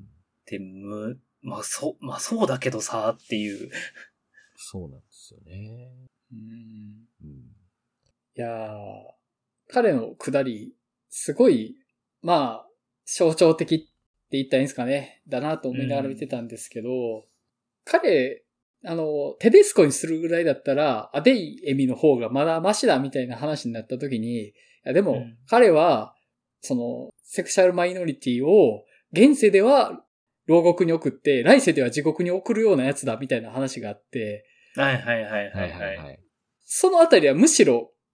で、む、まあそう、まあそうだけどさっていう。 そうなんですよね。うん。 うん、いやー、彼のくだり、すごい、まあ、象徴的って言ったらいいんですかね。だなと思いながら見てたんですけど、うん彼、あの、テデスコにするぐらいだったら、アデイエミの方がまだマシだみたいな話になった時に、いやでも、うん、彼は、その、セクシャルマイノリティを、現世では牢獄に送って、来世では地獄に送るようなやつだみたいな話があって、 はいはいはいはいはい。 そのあたりはむしろ、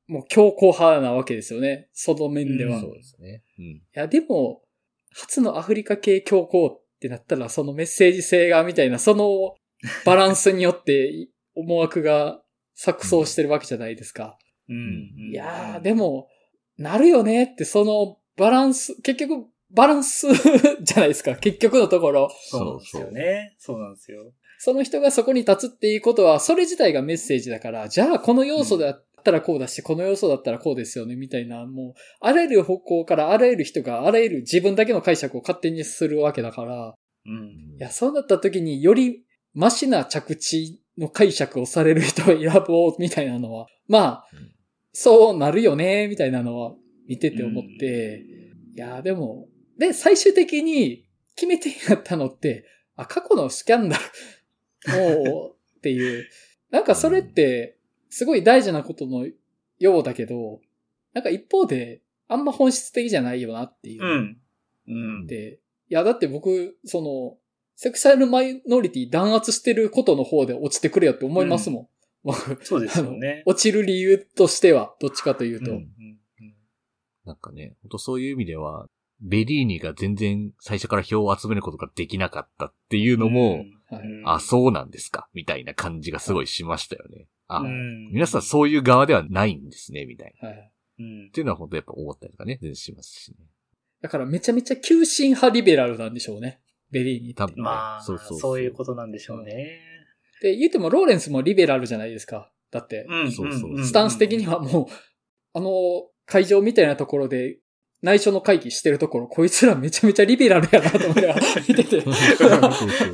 もう強硬派なわけですよね。その面では。 うんそうですね。うん。 いや、でも、初のアフリカ系強硬ってなったら、そのメッセージ性がみたいな、そのバランスによって思惑が錯綜してるわけじゃないですか。 うんいやー、で、も、なるよねって、そのバランス、結局、バランスじゃないですか。結局のところ。 そうなんですよね。そうなんですよ。 その人がそこに立つっていうことは、それ自体がメッセージだから、じゃあこの要素だったらこうだし、この要素だったらこうですよね、みたいな、もう、あらゆる方向からあらゆる人があらゆる自分だけの解釈を勝手にするわけだから、 うん。 いや、そうなった時によりマシな着地の解釈をされる人を選ぼうみたいなのは、まあ、 うんそうなるよね、みたいなのは見てて思って、いや、でも、で、最終的に決め手になったのって、あ、過去のスキャンダルもうっていう、なんかそれってすごい大事なことのようだけど、なんか一方であんま本質的じゃないよなっていう。 うん。うん。 で、いやだって僕、その、セクシャルマイノリティ弾圧してることの方で落ちてくれよって思いますもん。僕、 そうですよね。 落ちる理由としては、どっちかというと。 うんなんかね、ほんとそういう意味では、ベリーニが全然最初から票を集めることができなかったっていうのも、 はいあ、そうなんですかみたいな感じがすごいしましたよね。あ、 うん皆さんそういう側ではないんですね、みたいな。 はい。 うんっていうのは本当やっぱ思ったりとかね、全然しますしね。 だからめちゃめちゃ急進派リベラルなんでしょうね。ベリーニって。 多分ね。 まあ、 そうそうそうそういうことなんでしょうね。 で、言ってもローレンスもリベラルじゃないですか。だって、 うんそうそうんスタンス的にはもう、あの、会場みたいなところで、内緒の会議してるところ、こいつらめちゃめちゃリベラルやなと思いながら見てて。 そうそうそう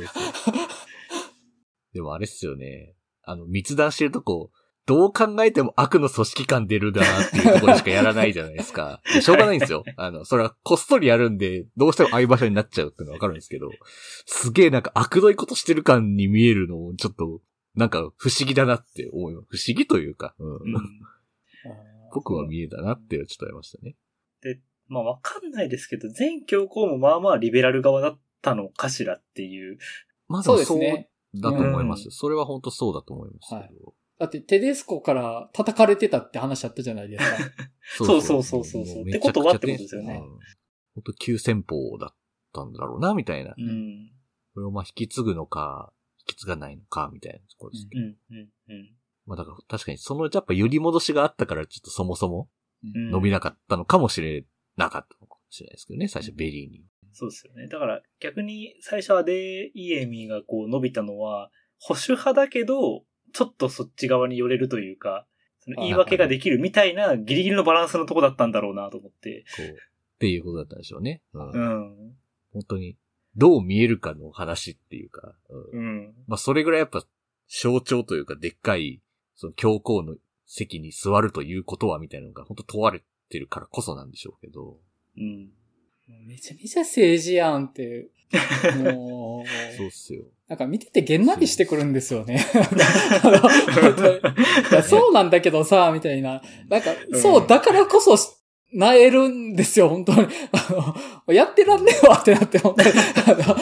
でもあれっすよね。あの、密談してるとこ、どう考えても悪の組織感出るなっていうところしかやらないじゃないですか。でしょうがないんですよ。あの、それはこっそりやるんで、どうしてもああいう場所になっちゃうっていうのはわかるんですけど、すげえなんか悪どいことしてる感に見えるのをちょっと、なんか不思議だなって思います。不思議というか、うんうん僕は見えたなってちょっとありましたね。 まあわかんないですけど、前教皇もまあまあリベラル側だったのかしらっていう。 まあそうですね。 だと思いますよ。 うんそれは本当そうだと思いますけど。 はいだってテデスコから叩かれてたって話あったじゃないですか。 そうそうそうそうそうもってことはってことですよね。 うん本当急先鋒だったんだろうな、みたいな。 うん。 これをまあ引き継ぐのか、引き継がないのか、みたいなところですけど。 うん。うん。うん。 まあだから確かにそのやっぱ揺り戻しがあったからちょっとそもそもうん伸びなかったのかもしれなかったのかもしれないですけどね、最初ベリーに。 そうですよね。だから逆に最初アデイエミがこう伸びたのは、保守派だけど、ちょっとそっち側に寄れるというか、その言い訳ができるみたいなギリギリのバランスのとこだったんだろうなと思って。 こう、っていうことだったんでしょうね。うんうん。 本当に、どう見えるかの話っていうか、うんうん。 まあそれぐらいやっぱ象徴というかでっかい、その教皇の席に座るということはみたいなのが本当問われてるからこそなんでしょうけど。 うん。 めちゃめちゃ政治やんって、もう、 そうっすよ。 なんか見ててげんなりしてくるんですよね。あの本当にいやそうなんだけどさ、みたいな。なんか、そう、だからこそ、なえるんですよ、本当に。あのやってらんねえわってなって、本当に。あのそう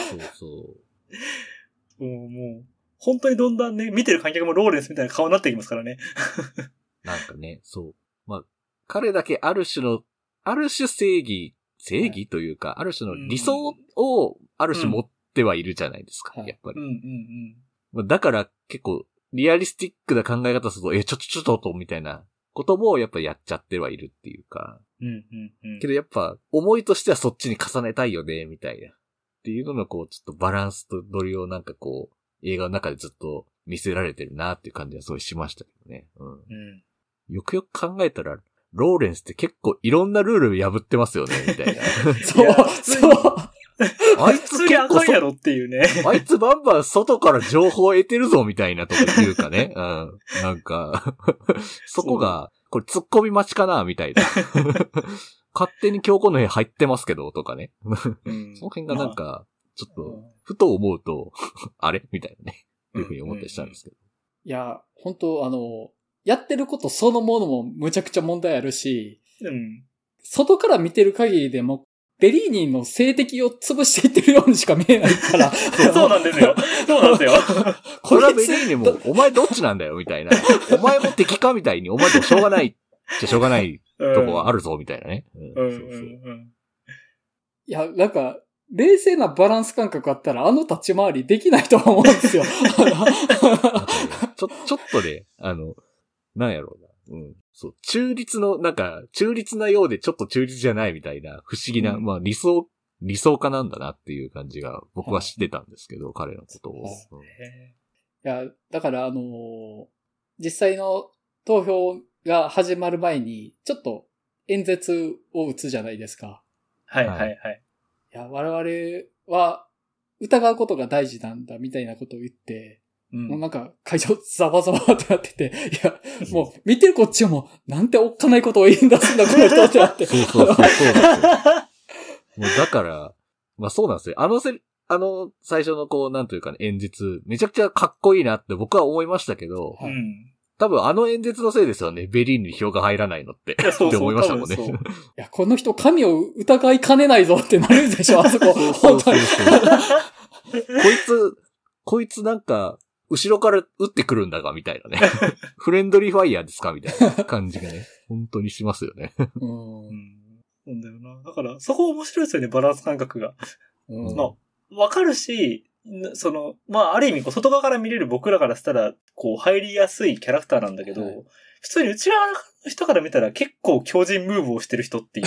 そう。 もう、もう、本当にどんどんね、見てる観客もローレンスみたいな顔になってきますからね。 なんかね、そう。まあ、彼だけある種の、ある種正義、正義というか、ある種の理想をある種持ってはいるじゃないですか、 うんやっぱり。 うんうんまあだから結構、リアリスティックな考え方すると、え、ちょちょちょっとと、みたいなこともやっぱやっちゃってはいるっていうか。 うん。うんうんうん。 けどやっぱ、思いとしてはそっちに重ねたいよね、みたいな。っていうののこう、ちょっとバランスとドリをなんかこう、映画の中でずっと見せられてるなっていう感じはすごいしましたけどね。うん。 うん。 よくよく考えたら、ローレンスって結構いろんなルール破ってますよね、みたいな。 そういや、普通にそう。 あいつ普通にあ結構かんやろっていうね。 そ、あいつバンバン外から情報を得てるぞ、みたいなとこっていうかね。うん。なんか、そこが、これ突っ込み待ちかな、みたいな。勝手に強行の部屋入ってますけど、とかね。 うんその辺がなんか、ちょっと、ふと思うと、あれみたいなね。いうふうに思ったりしたんですけど。 いや、本当あの、やってることそのものもむちゃくちゃ問題あるし、 うん。 外から見てる限りでも、ベリーニの性的を潰していってるようにしか見えないから。 そうなんですよ。そうなんですよ。 これはベリーニも、お前どっちなんだよ、みたいな。お前も敵かみたいに、お前でもしょうがないっじゃしょうがないとこはあるぞ、みたいなね。 うんうんうん。 いや、なんか、冷静なバランス感覚あったら、あの立ち回りできないと思うんですよ。 ちょ、ちょっとね、あの、なんやろうな。うん。そう、中立の、なんか、中立なようでちょっと中立じゃないみたいな、不思議な、うん、まあ理想、理想家なんだなっていう感じが、僕は知ってたんですけど、はい、彼のことを。はいうん、いや、だからあのー、実際の投票が始まる前に、ちょっと演説を打つじゃないですか。 はいはいはい。 いや、我々は疑うことが大事なんだみたいなことを言って、うん、もうなんか会場ざわざわってなってて、いや、もう見てるこっちもなんておっかないことを言い出すんだこの人ってなって。 そうそうそうそうなんですよ。もうだから、まあそうなんですよ。あのせ、あの最初のこう、なんというかね、演説、めちゃくちゃかっこいいなって僕は思いましたけど、 うん、 多分あの演説のせいですよね、ベリーヌに票が入らないのって。そうそうって思いましたもんね。いや、この人神を疑いかねないぞってなるでしょ、あそこ。そうそうそうそうこいつ、こいつなんか、後ろから撃ってくるんだが、みたいなね。フレンドリーファイヤーですかみたいな感じがね、本当にしますよね。 うん。なんだよな。だから、そこ面白いですよね、バランス感覚が。うん、まあ、わかるし、その、まあ、ある意味、外側から見れる僕らからしたら、こう、入りやすいキャラクターなんだけど、はい、普通に内側の人から見たら結構強靭ムーブをしてる人っていう。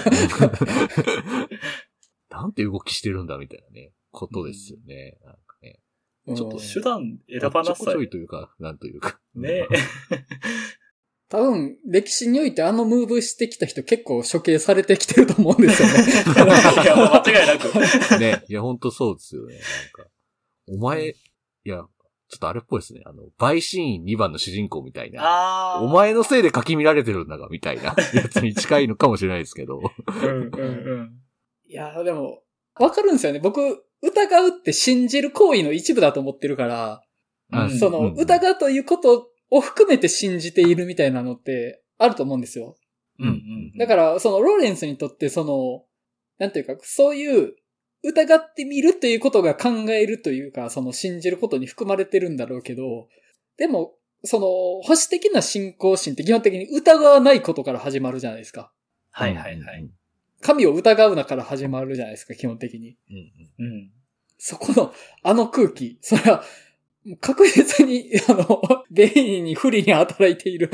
なんて動きしてるんだみたいなね、ことですよね。なんかね。 ちょっと手段選ばなさい。 ちょこちょいというか、なんというか。 ね多分、歴史においてあのムーブしてきた人結構処刑されてきてると思うんですよね。 いや、間違いなく。 ね。いや、ほんとそうですよね。なんか、お前、いや、ちょっとあれっぽいですね。あの、陪審員にばんの主人公みたいな。お前のせいで書き見られてるんだが、みたいなやつに近いのかもしれないですけど。 うんうんうん。 いや、でも、わかるんですよね。僕、疑うって信じる行為の一部だと思ってるから、うん、その、うんうん、疑うということを含めて信じているみたいなのってあると思うんですよ。 うんうん、 だから、そのローレンスにとってその、なんていうか、そういう疑ってみるということが考えるというか、その信じることに含まれてるんだろうけど、でも、その、保守的な信仰心って基本的に疑わないことから始まるじゃないですか。 はいはいはい。 神を疑うなから始まるじゃないですか、基本的に。 うんうん、 そこの、あの空気、それは、確実に、あの、ベリーに不利に働いている。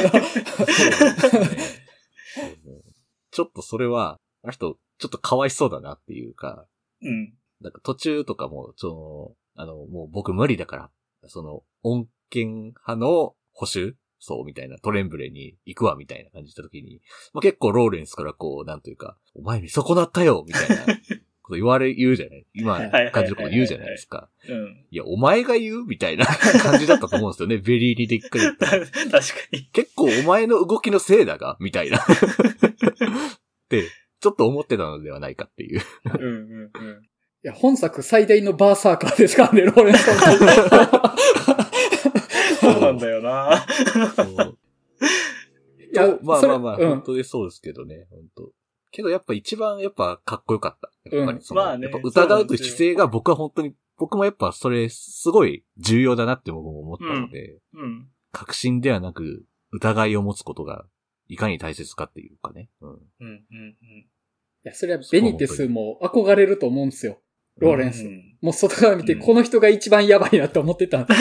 ちょっとそれは、あの人、ちょっとかわいそうだなっていうか、 うん。 なんか途中とかも、その、あの、もう僕無理だから、その、穏健派の保守そうみたいなトレンブレに行くわみたいな感じした時に、まあ、結構ローレンスからこう、なんというか、お前見損なったよみたいなこと言われ、言うじゃない今感じのこと言うじゃないですか。いや、お前が言うみたいな感じだったと思うんですよね。ベリーリでっかり。 確かに。 結構お前の動きのせいだがみたいな。って、ちょっと思ってたのではないかっていう。 うんうんうん。 いや、本作最大のバーサーカーですからね、ローレンスさん。 そうなんだよな。 いや、まあまあまあ、うん、本当にそうですけどね、本当。けどやっぱ一番やっぱかっこよかった。やっぱりその、うん、まあね、やっぱ疑うという姿勢が僕は本当に、僕もやっぱそれすごい重要だなって僕も思ったので、 うんうん、 確信ではなく疑いを持つことがいかに大切かっていうかね。うん。うんうんうん。 いや、それはベニテスも憧れると思うんですよ。ローレンス。うん、もう外から見て、この人が一番やばいなって思ってた。うん、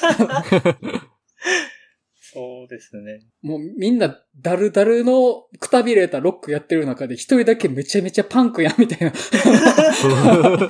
そうですね。 もうみんなダルダルのくたびれたロックやってる中で一人だけめちゃめちゃパンクやみたいな。確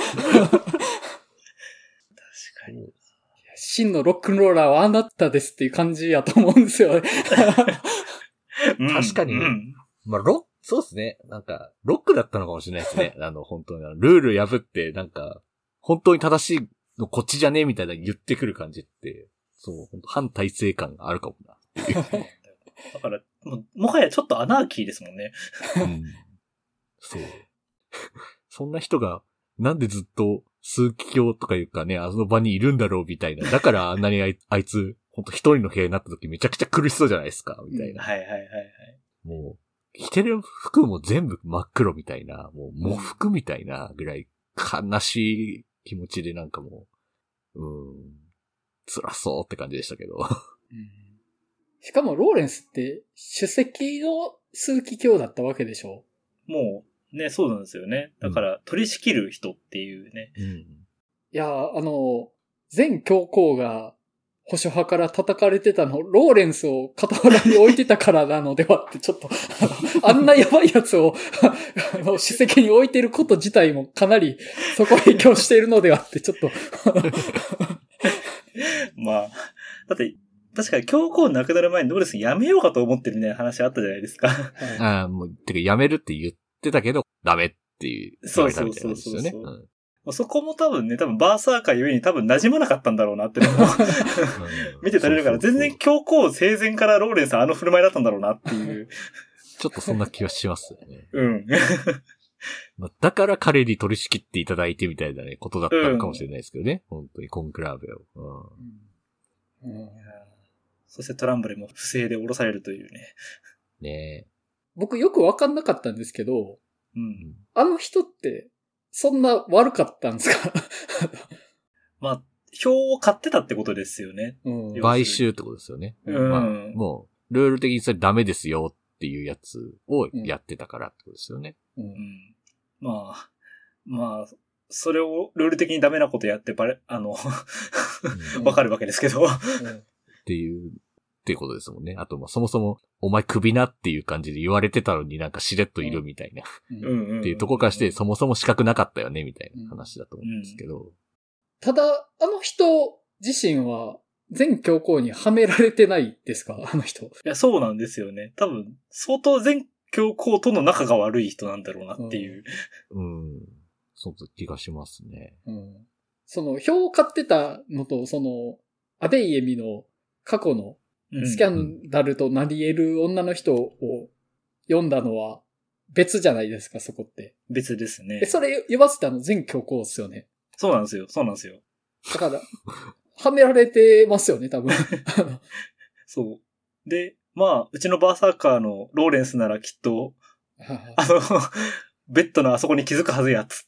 かに。 真のロックンローラーはあなたですっていう感じやと思うんですよね。 確かに。うん、まあ、ロックそうですね。なんか、ロックだったのかもしれないですね。あの、本当に。ルール破って、なんか、本当に正しいのこっちじゃねえみたいな言ってくる感じって、そう、本当反体制感があるかもな。 だからも、もはやちょっとアナーキーですもんね。 うん。そう。そんな人が、なんでずっと、枢機卿とかいうかね、あの場にいるんだろうみたいな。だからあんなにあい、あいつ、本当一人の部屋になった時めちゃくちゃ苦しそうじゃないですか、みたいな。 うん、はいはいはいはい。 もう、着てる服も全部真っ黒みたいな、もう喪服みたいなぐらい悲しい気持ちでなんかもう、うーん、辛そうって感じでしたけど。 うん、 しかもローレンスって首席の枢機卿だったわけでしょ？ もう、ね、そうなんですよね。だから、取り仕切る人っていうね。 うん。 いや、あの、前教皇が保守派から叩かれてたの、ローレンスを傍らに置いてたからなのではって、ちょっと、ああんなやばいやつを、あの、主席に置いてること自体もかなりそこ影響しているのではって、ちょっと。 まあ、だって、確かに教皇亡くなる前にローレンスやめようかと思ってるみたいな話あったじゃないですか。はい、 ああ、もう、てかやめるって言ってたけど、ダメっていう言われたみたいなんですよね。 そうそうそうそう。うん、そこも多分ね、多分バーサーカーゆえに多分馴染まなかったんだろうなってのも見て取れるから、全然教皇生前からローレンスあの振る舞いだったんだろうなっていう。 ちょっとそんな気はしますよね。 うん。 だから彼に取り仕切っていただいてみたいなね、ことだったのかもしれないですけどね。うん、本当にコンクラーベを。うんうん、そしてトランブレも不正で降ろされるというね。 ねえ。 僕よくわかんなかったんですけど、 うん、 あの人って、そんな悪かったんですか？ まあ、票を買ってたってことですよね。 うん、 買収ってことですよね。 うんまあ、もう、ルール的にそれダメですよっていうやつをやってたからってことですよね。 うんうん、まあ、まあ、それをルール的にダメなことやってバレ、あの、わかるわけですけど。 っていう、っていうことですもんね。あと、まあ、そもそも、お前クビなっていう感じで言われてたのになんかしれっといるみたいな。っていうとこからして、そもそも資格なかったよね、みたいな話だと思うんですけど。うんうん、 ただ、あの人自身は、前教皇にはめられてないですか？あの人。いや、そうなんですよね。多分、相当前教皇との仲が悪い人なんだろうなっていう。 うん。うん、そう気がしますね。 うん。その、票を買ってたのと、その、アベイエミの過去のスキャンダルとなり得る女の人を読んだのは別じゃないですか、そこって。 別ですね。 え、それ言わせたの前教皇っすよね。 そうなんですよ。そうなんですよ。 だから、はめられてますよね、多分。 そう。で、まあ、うちのバーサーカーのローレンスならきっと、あの、ベッドのあそこに気づくはずやっつって。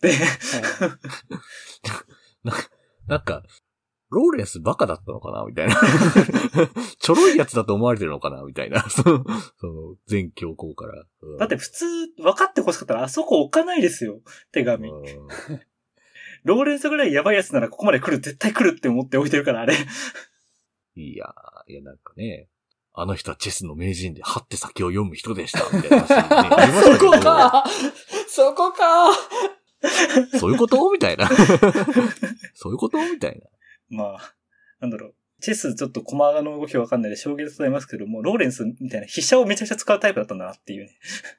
なんか、ローレンスバカだったのかなみたいな。ちょろいやつだと思われてるのかなみたいな。その、その、全教皇から、 うん。だって普通、分かってほしかったらあそこ置かないですよ。手紙。ローレンスぐらいやばいやつならここまで来る、絶対来るって思って置いてるから、あれ。 いやー、いやなんかね、あの人はチェスの名人で、はって先を読む人でした、みたいな話、ね。ありましたけど。 そこかそこかそういうことみたいな。そういうことみたいな。 まあ、なんだろう。チェスちょっと駒の動きわかんないで衝撃でございますけども、ローレンスみたいな飛車をめちゃくちゃ使うタイプだったんだなっていうね。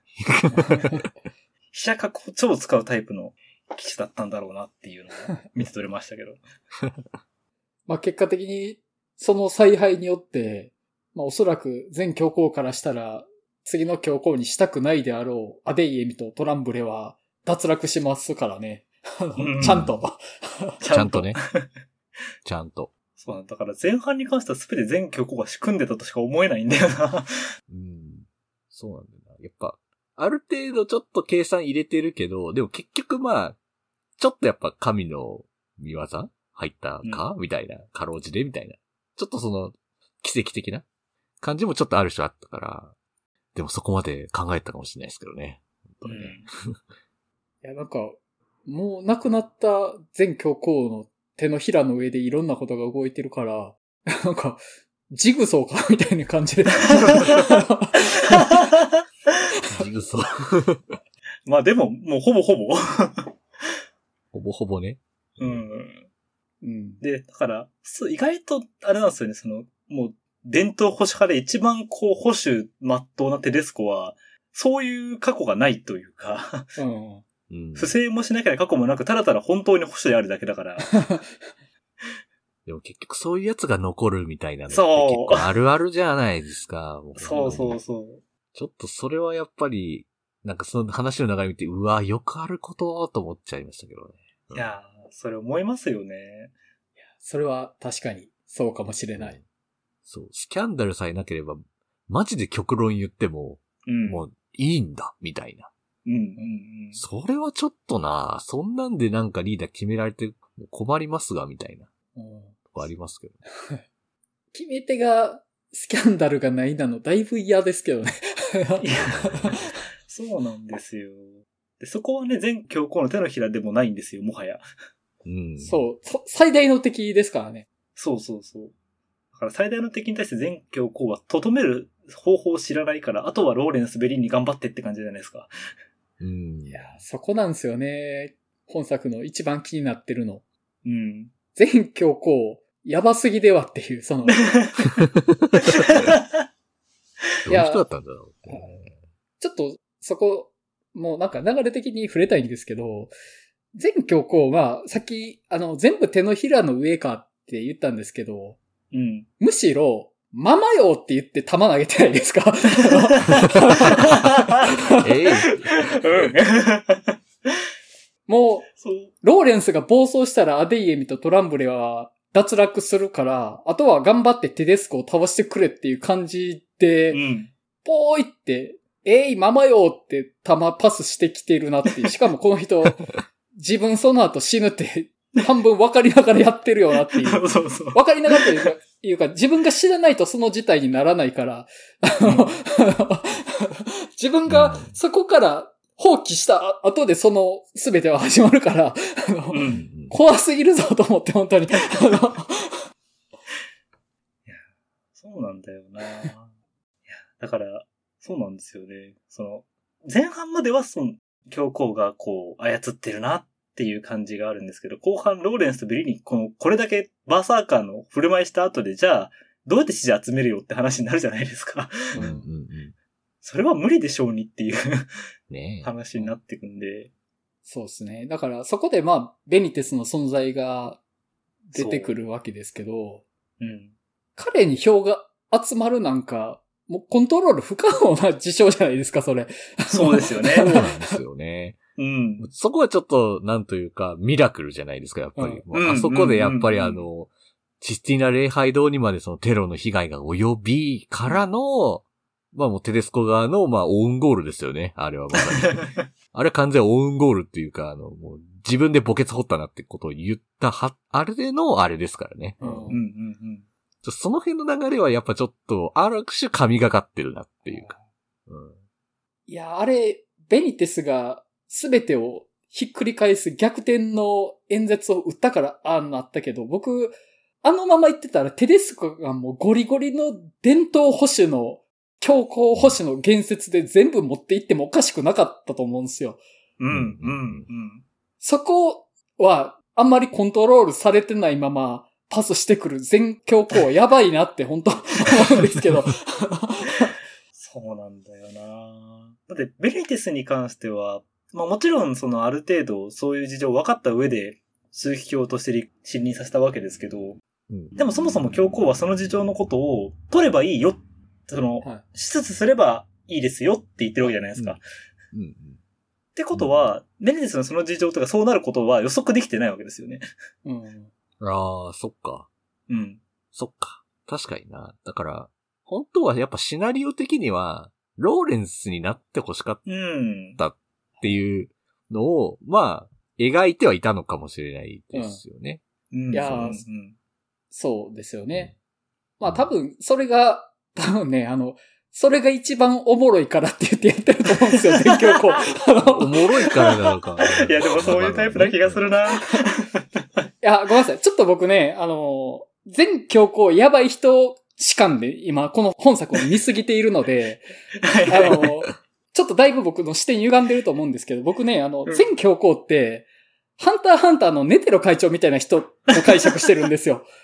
飛車か超使うタイプの騎士だったんだろうなっていうのを見て取れましたけど。 まあ結果的にその采配によって、まあおそらく前教皇からしたら次の教皇にしたくないであろうアデイエミとトランブレは脱落しますからね。うん、ちゃんと。 ちゃんとね。ちゃんと。 そうなんだから前半に関しては全て全教皇が仕組んでたとしか思えないんだよな。 うん。そうなんだよな。やっぱ、ある程度ちょっと計算入れてるけど、でも結局まあ、ちょっとやっぱ神の見業入ったか、うん、みたいな。かろうじてみたいな。ちょっとその、奇跡的な感じもちょっとある種あったから、でもそこまで考えたかもしれないですけどね。本当にね。 うん、いや、なんか、もう亡くなった前教皇の手のひらの上でいろんなことが動いてるから、なんか、ジグソーかみたいな感じで。 ジグソー。 まあでも、もうほぼほぼ。 ほぼほぼね。 うん。うん。で、だから、意外と、あれなんですよね、その、もう、伝統保守派で一番こう、保守真っ当なテデスコは、そういう過去がないというか、うん、不正もしなきゃ過去もなく、ただただ本当に保守であるだけだから。 でも結局そういうやつが残るみたいなのって結構あるあるじゃないですか。 そうそうそう。 ちょっとそれはやっぱり、なんかその話の流れ見て、うわ、よくあることと思っちゃいましたけどね。 うん、いやー、それ思いますよね。いや、それは確かにそうかもしれない。 そう、スキャンダルさえなければ、マジで極論言っても、うん、もういいんだ、みたいな。 うんうんうん。 それはちょっとな、そんなんでなんかリーダー決められて困りますが、みたいな。うん。ありますけど。 決め手がスキャンダルがないなの、だいぶ嫌ですけどね。 いや、そうなんですよ。で、そこはね、全教皇の手のひらでもないんですよ、もはや。 うん。 そう、最大の敵ですからね。 そうそうそう。だから最大の敵に対して全教皇はとどめる方法を知らないから、あとはローレンス・ベリーに頑張ってって感じじゃないですか。 うん。 いや、そこなんですよね。本作の一番気になってるの。 うん。 全教皇、やばすぎではっていう、その。 どういう人だったんだろう。 ちょっと、そこ、もうなんか流れ的に触れたいんですけど、全教皇は、さっき、あの、全部手のひらの上かって言ったんですけど、 うん。 むしろ、ママよって言って弾投げてないですか？ ええうん。 もう、 そう。 ローレンスが暴走したらアデイエミとトランブレは脱落するから、あとは頑張ってテデスコを倒してくれっていう感じで、 うん。 ポーイって、えい、ママよって弾パスしてきてるなっていう。しかもこの人、自分その後死ぬって半分分かりながらやってるよなっていう。 そうそう。 分かりながらというか、いうか自分が知らないとその事態にならないから、あの、自分がそこから放棄した後でその全ては始まるから、あの、 うん。 怖すぎるぞと思って本当に。あのそうなんだよな。いや、だから、そうなんですよね。その、前半まではその、教皇がこう、操ってるなっていう感じがあるんですけど、後半ローレンスとベリーにこの、これだけバーサーカーの振る舞いした後で、じゃあ、どうやって支持集めるよって話になるじゃないですか。 うんうんうん。 それは無理でしょうにっていうねえ。 話になってくんで。 そうですね。だからそこでまあ、ベニテスの存在が出てくるわけですけど、 うん。 彼に票が集まるなんか、もうコントロール不可能な事象じゃないですか、それ。 そうですよね。 そうなんですよね。 うん。 そこはちょっと、なんというか、ミラクルじゃないですか、やっぱり。 うんもうあそこでやっぱりうんあの、チスティーナ礼拝堂にまでそのテロの被害が及びからの、まあもうテデスコ側の、まあオウンゴールですよね、あれはまさに。あれは完全オウンゴールっていうか、あの、もう自分で墓穴掘ったなってことを言ったは、あれでのあれですからね。 うんうんうんうん。 その辺の流れはやっぱちょっと、ある種神がかってるなっていうか。うん、 いや、あれ、ベニテスが全てをひっくり返す逆転の演説を打ったからああなったけど、僕、あのまま言ってたらテデスコがもうゴリゴリの伝統保守の強硬保守の言説で全部持っていってもおかしくなかったと思うんですよ。 うんうんうん。 そこはあんまりコントロールされてないままパスしてくる全強硬はやばいなって本当思うんですけど。 そうなんだよな。だってベニテスに関しては、まあもちろんそのある程度そういう事情分かった上で枢機卿として信任させたわけですけど、 うん、 でもそもそも教皇はその事情のことを取ればいいよ、その、はい、手術すればいいですよって言ってるわけじゃないですか。 うんうんうん、 ってことは、ベニテスのその事情とかそうなることは予測できてないわけですよね。 うん、 ああ、そっか。 うん。 そっか。確かにな。だから、本当はやっぱシナリオ的には、ローレンスになって欲しかったっていうのを、うん、まあ、描いてはいたのかもしれないですよね。 うん、いや、うん、そうですよね。まあ多分、それが、多分ね、あの、それが一番おもろいからって言ってやってると思うんですよ、全教皇。 おもろいからなのか。 いや、でもそういうタイプな気がするな。いや、ごめんなさい。ちょっと僕ね、あの、全教皇やばい人士官で今、この本作を見すぎているので、あの、ちょっとだいぶ僕の視点歪んでると思うんですけど、僕ね、あの、全教皇って、ハンターハンターのネテロ会長みたいな人と解釈してるんですよ。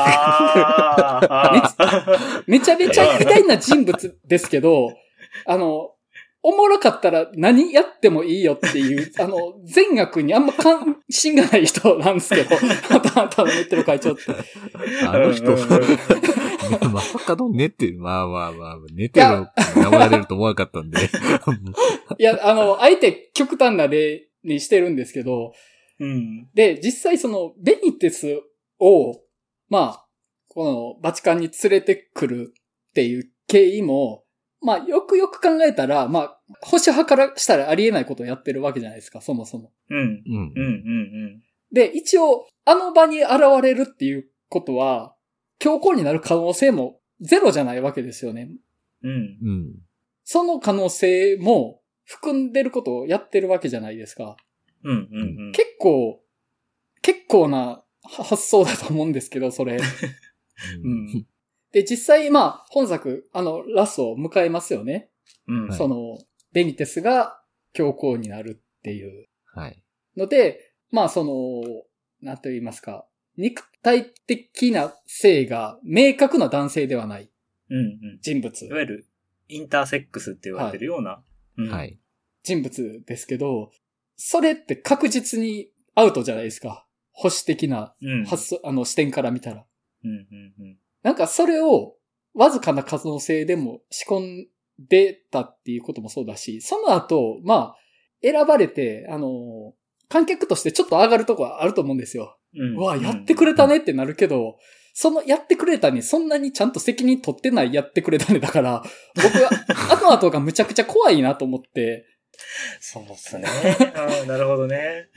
あめちゃめちゃ偉大な人物ですけど、あの、おもろかったら何やってもいいよっていう、あの、善悪にあんま関心がない人なんですけど、ハンターハンターのネテロ会長って。 あの人、まさかのネテロ、まあまあまあ、ネテロに名前られると思わなかったんで。 いや、あの、あえて極端な例にしてるんですけど、 うん、 で、実際その、ベニテスを、まあ、このバチカンに連れてくるっていう経緯も、まあ、よくよく考えたら、まあ、保守派からしたらありえないことをやってるわけじゃないですか、そもそも。 うん。うん。うん。うん。 で、一応、あの場に現れるっていうことは、強硬になる可能性もゼロじゃないわけですよね。 うん。 うん。 その可能性も含んでることをやってるわけじゃないですか。 うんうんうん。 結構、結構な発想だと思うんですけど、それ。 うん。 で、実際、まあ、本作、あの、ラストを迎えますよね。 うん。 はいその、ベニテスが教皇になるっていうはい。 ので、まあ、その、なんと言いますか、肉体的な性が明確な男性ではないうんうん。 人物。 いわゆる、インターセックスって言われてるような。うんはい。 人物ですけど、それって確実にアウトじゃないですか。保守的なうん。 発想、あの視点から見たら。 うんうんうん。 なんかそれをわずかな可能性でも仕込んでたっていうこともそうだし、その後、まあ、選ばれて、あの、観客としてちょっと上がるとこはあると思うんですよ。 うん。 うわ、やってくれたねってなるけど、そのやってくれたにそんなにちゃんと責任取ってないやってくれたねだから、僕はあの後がむちゃくちゃ怖いなと思って、 そうっすね。ああ、なるほどね。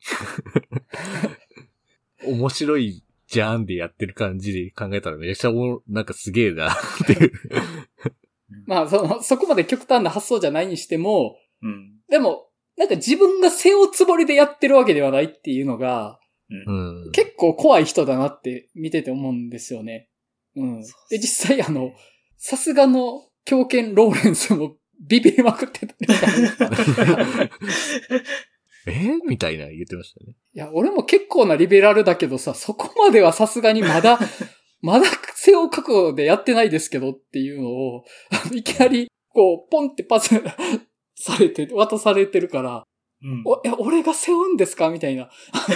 面白いじゃんでやってる感じで考えたらめちゃくちゃおもなんかすげえなっていう。 まあその、そこまで極端な発想じゃないにしても、 うん。 でも、なんか自分が背負うつもりでやってるわけではないっていうのが、 う。 うんん。 結構怖い人だなって見てて思うんですよね。うん。 そうで、実際あの、さすがの狂犬ローレンスもビビりまくってたりとか。 えーみたいな言ってましたね。 いや、俺も結構なリベラルだけどさ、そこまではさすがにまだ、まだ背負う覚悟でやってないですけどっていうのを、あのいきなり、こう、ポンってパスされて、渡されてるから、 うん。 お、え、俺が背負うんですかみたいな。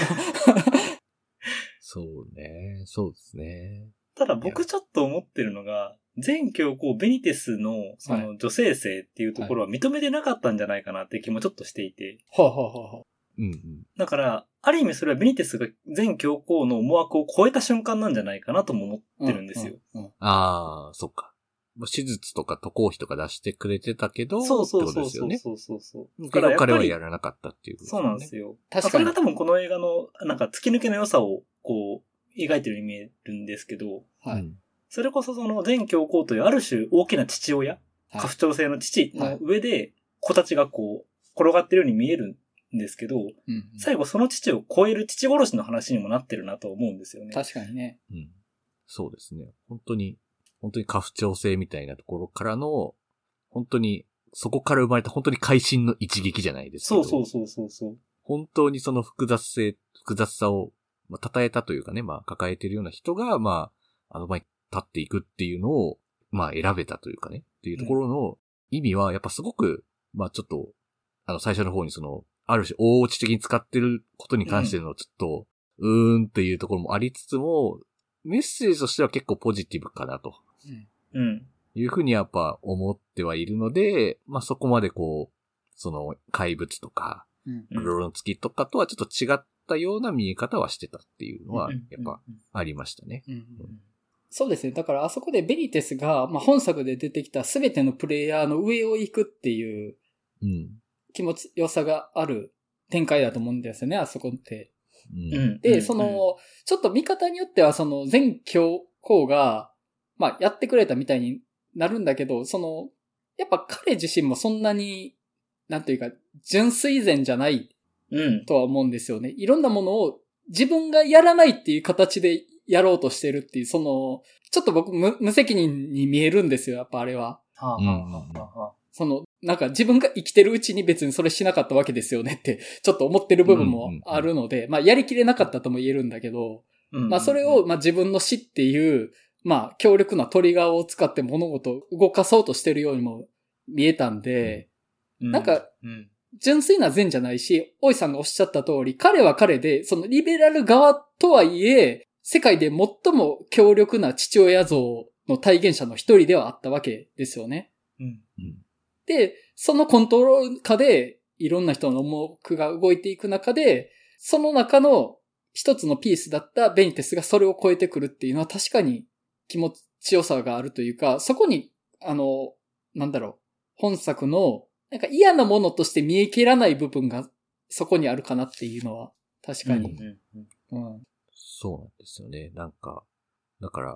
そうね。そうですね。 ただ僕ちょっと思ってるのが、全教皇ベニテスのその女性性っていうところは認めてなかったんじゃないかなって気もちょっとしていて。 はあ、はあはあはあ、 うんうん。 だから、ある意味それはベニテスが全教皇の思惑を超えた瞬間なんじゃないかなとも思ってるんですよ。 うんうんああ、そっか。まあ手術とか渡航費とか出してくれてたけど、 そうそうってことそうそうですよね。 そうそうそう。 だから彼はやらなかったっていうことですそうよね。 なんですよ。 確かにまあそれが多分この映画のなんか突き抜けの良さをこう描いてるように見えるんですけど、 はい。 うんそれこそその全教皇というある種大きな父親、 はい家父長制の父の上で子たちがこう転がってるように見えるんですけど、 うんうん、 最後その父を超える父殺しの話にもなってるなと思うんですよね。 確かにね。 うん。そうですね。本当に、本当に家父長制みたいなところからの、本当に、そこから生まれた本当に会心の一撃じゃないですけど。 そうそうそうそうそう。 本当にその複雑性、複雑さを、まあ、称えたというかね、まあ、抱えているような人が、まあ、あの場に立っていくっていうのを、まあ、選べたというかね、っていうところの意味は、やっぱすごく、まあ、ちょっと、あの、最初の方にその、ある種、大落ち的に使ってることに関しての、ちょっと、うーんっていうところもありつつも、メッセージとしては結構ポジティブかなと。 うん。うん。 いうふうにやっぱ思ってはいるので、まあそこまでこう、その怪物とか、 うんうんロロの月とかとはちょっと違ったような見え方はしてたっていうのは、 うんやっぱありましたね。 うんうん、そうですね。だからあそこでベニテスが、まあ、本作で出てきた全てのプレイヤーの上を行くっていううん。 気持ちよさがある展開だと思うんですよね、あそこって。 うん。 うん。 で、 うんその、ちょっと見方によっては、その全教皇が、まあ、やってくれたみたいになるんだけど、その、やっぱ彼自身もそんなに、なんというか、純粋善じゃないうん。 とは思うんですよね。いろんなものを自分がやらないっていう形でやろうとしてるっていう、その、ちょっと僕無、無責任に見えるんですよ、やっぱあれは。 はあ、はあはあはあ、 その、なんか自分が生きてるうちに別にそれしなかったわけですよねって、ちょっと思ってる部分もあるので、まあやりきれなかったとも言えるんだけど、 うん、 まあそれを、まあ自分の死っていう、まあ強力なトリガーを使って物事を動かそうとしてるようにも見えたんで、 うん、 なんか、 うん純粋な善じゃないし、大井さんがおっしゃった通り、彼は彼で、そのリベラル側とはいえ、世界で最も強力な父親像の体現者の一人ではあったわけですよね。 うんで、そのコントロール下で、いろんな人の思惑が動いていく中で、その中の一つのピースだったベニテスがそれを超えてくるっていうのは確かに気持ちよさがあるというか、そこに、あの、なんだろう、本作のなんか嫌なものとして見え切らない部分がそこにあるかなっていうのは確かに。 うんうんうん。 そうなんですよね。なんか、だから、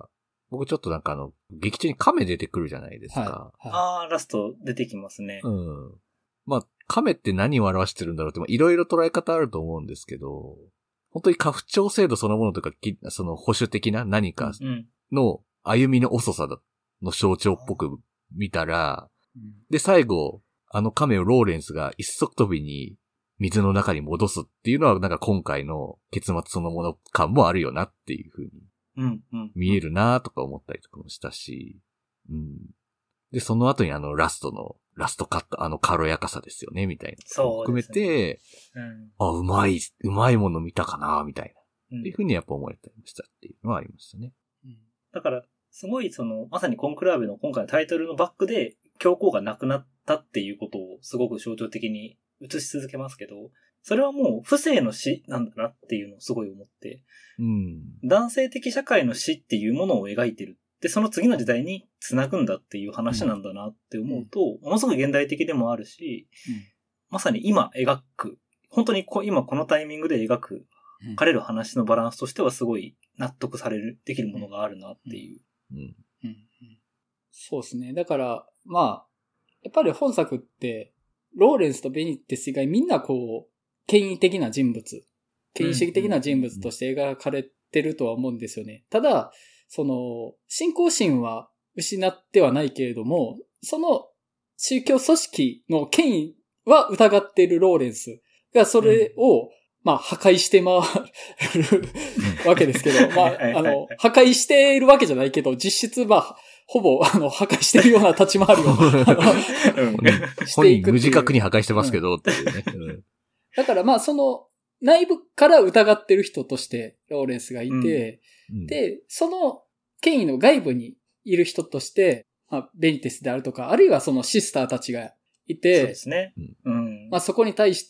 僕ちょっとなんかあの、劇中に亀出てくるじゃないですか。 はいはい、 ああ、ラスト出てきますね。 うん。まあ、亀って何を表してるんだろうって、いろいろ捉え方あると思うんですけど、本当に家父長制度そのものとか、その保守的な何かの歩みの遅さの象徴っぽく見たら、うん、で、最後、あの亀をローレンスが一足飛びに水の中に戻すっていうのは、なんか今回の結末そのもの感もあるよなっていう風に。 うんうん、 見えるなとか思ったりとかもしたし、うん。で、その後にあのラストの、ラストカット、あの軽やかさですよね、みたいな。そう含めて、ね、うん、あ、うまい、うまいもの見たかな、みたいな、うん。っていうふうにやっぱ思えたりしたっていうのはありましたね。 うん、だから、すごいその、まさにコンクラーベの今回のタイトルのバックで、教皇がなくなったっていうことをすごく象徴的に映し続けますけど、それはもう不正の死なんだなっていうのをすごい思って、 うん、 男性的社会の死っていうものを描いてる。で、その次の時代に繋ぐんだっていう話なんだなって思うと、うん、ものすごく現代的でもあるし、うん、まさに今描く、本当にこ今このタイミングで描く、書かれる話のバランスとしてはすごい納得される、できるものがあるなっていう。 うんうんうん、そうですね。だから、まあ、やっぱり本作って、ローレンスとベニテス以外みんなこう、権威的な人物、権威主義的な人物として描かれてるとは思うんですよね。ただ、その、信仰心は失ってはないけれども、その宗教組織の権威は疑っているローレンスがそれを、うん、まあ破壊して回るわけですけど、まあ、あの、破壊しているわけじゃないけど、実質まあ、ほぼ、あの、破壊しているような立ち回りを、 うん、していく。無自覚に破壊してますけど、っていうね。うん、 だからまあ、その、内部から疑ってる人としてローレンスがいて、うん、で、その権威の外部にいる人として、まあ、ベニテスであるとか、あるいはそのシスターたちがいて、 そうですね。うん、 まあそこに対して、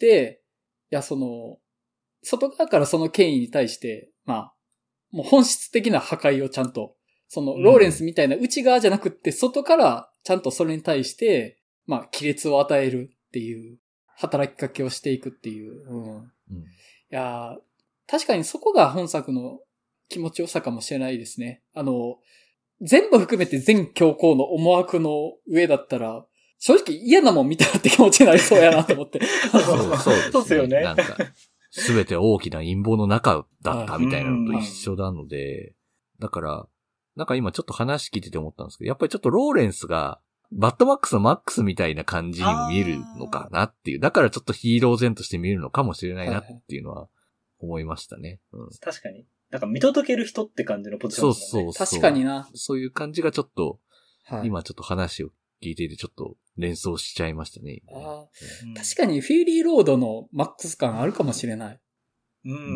いや、その、外側からその権威に対して、まあ、もう本質的な破壊をちゃんと、そのローレンスみたいな内側じゃなくって、外からちゃんとそれに対して、まあ、亀裂を与えるっていう、働きかけをしていくっていう。うんうん、いや確かにそこが本作の気持ちよさかもしれないですね。あの、全部含めて全教皇の思惑の上だったら、正直嫌なもん見たって気持ちになりそうやなと思って。 そうそうですね。 そうですよね。 なんか、すべて大きな陰謀の中だったみたいなのと一緒なので、だから、なんか今ちょっと話聞いてて思ったんですけど、やっぱりちょっとローレンスが、バッドマックスのマックスみたいな感じにも見えるのかなっていう。だからちょっとヒーロー前として見えるのかもしれないなっていうのは思いましたね。うん、 確かに。なんか見届ける人って感じのポジションですね。 そうそうそう。 確かにな。 そういう感じがちょっと、はい、今ちょっと話を聞いていてちょっと連想しちゃいましたね。 あうん、確かにフューリーロードのマックス感あるかもしれない。 うんうんうん。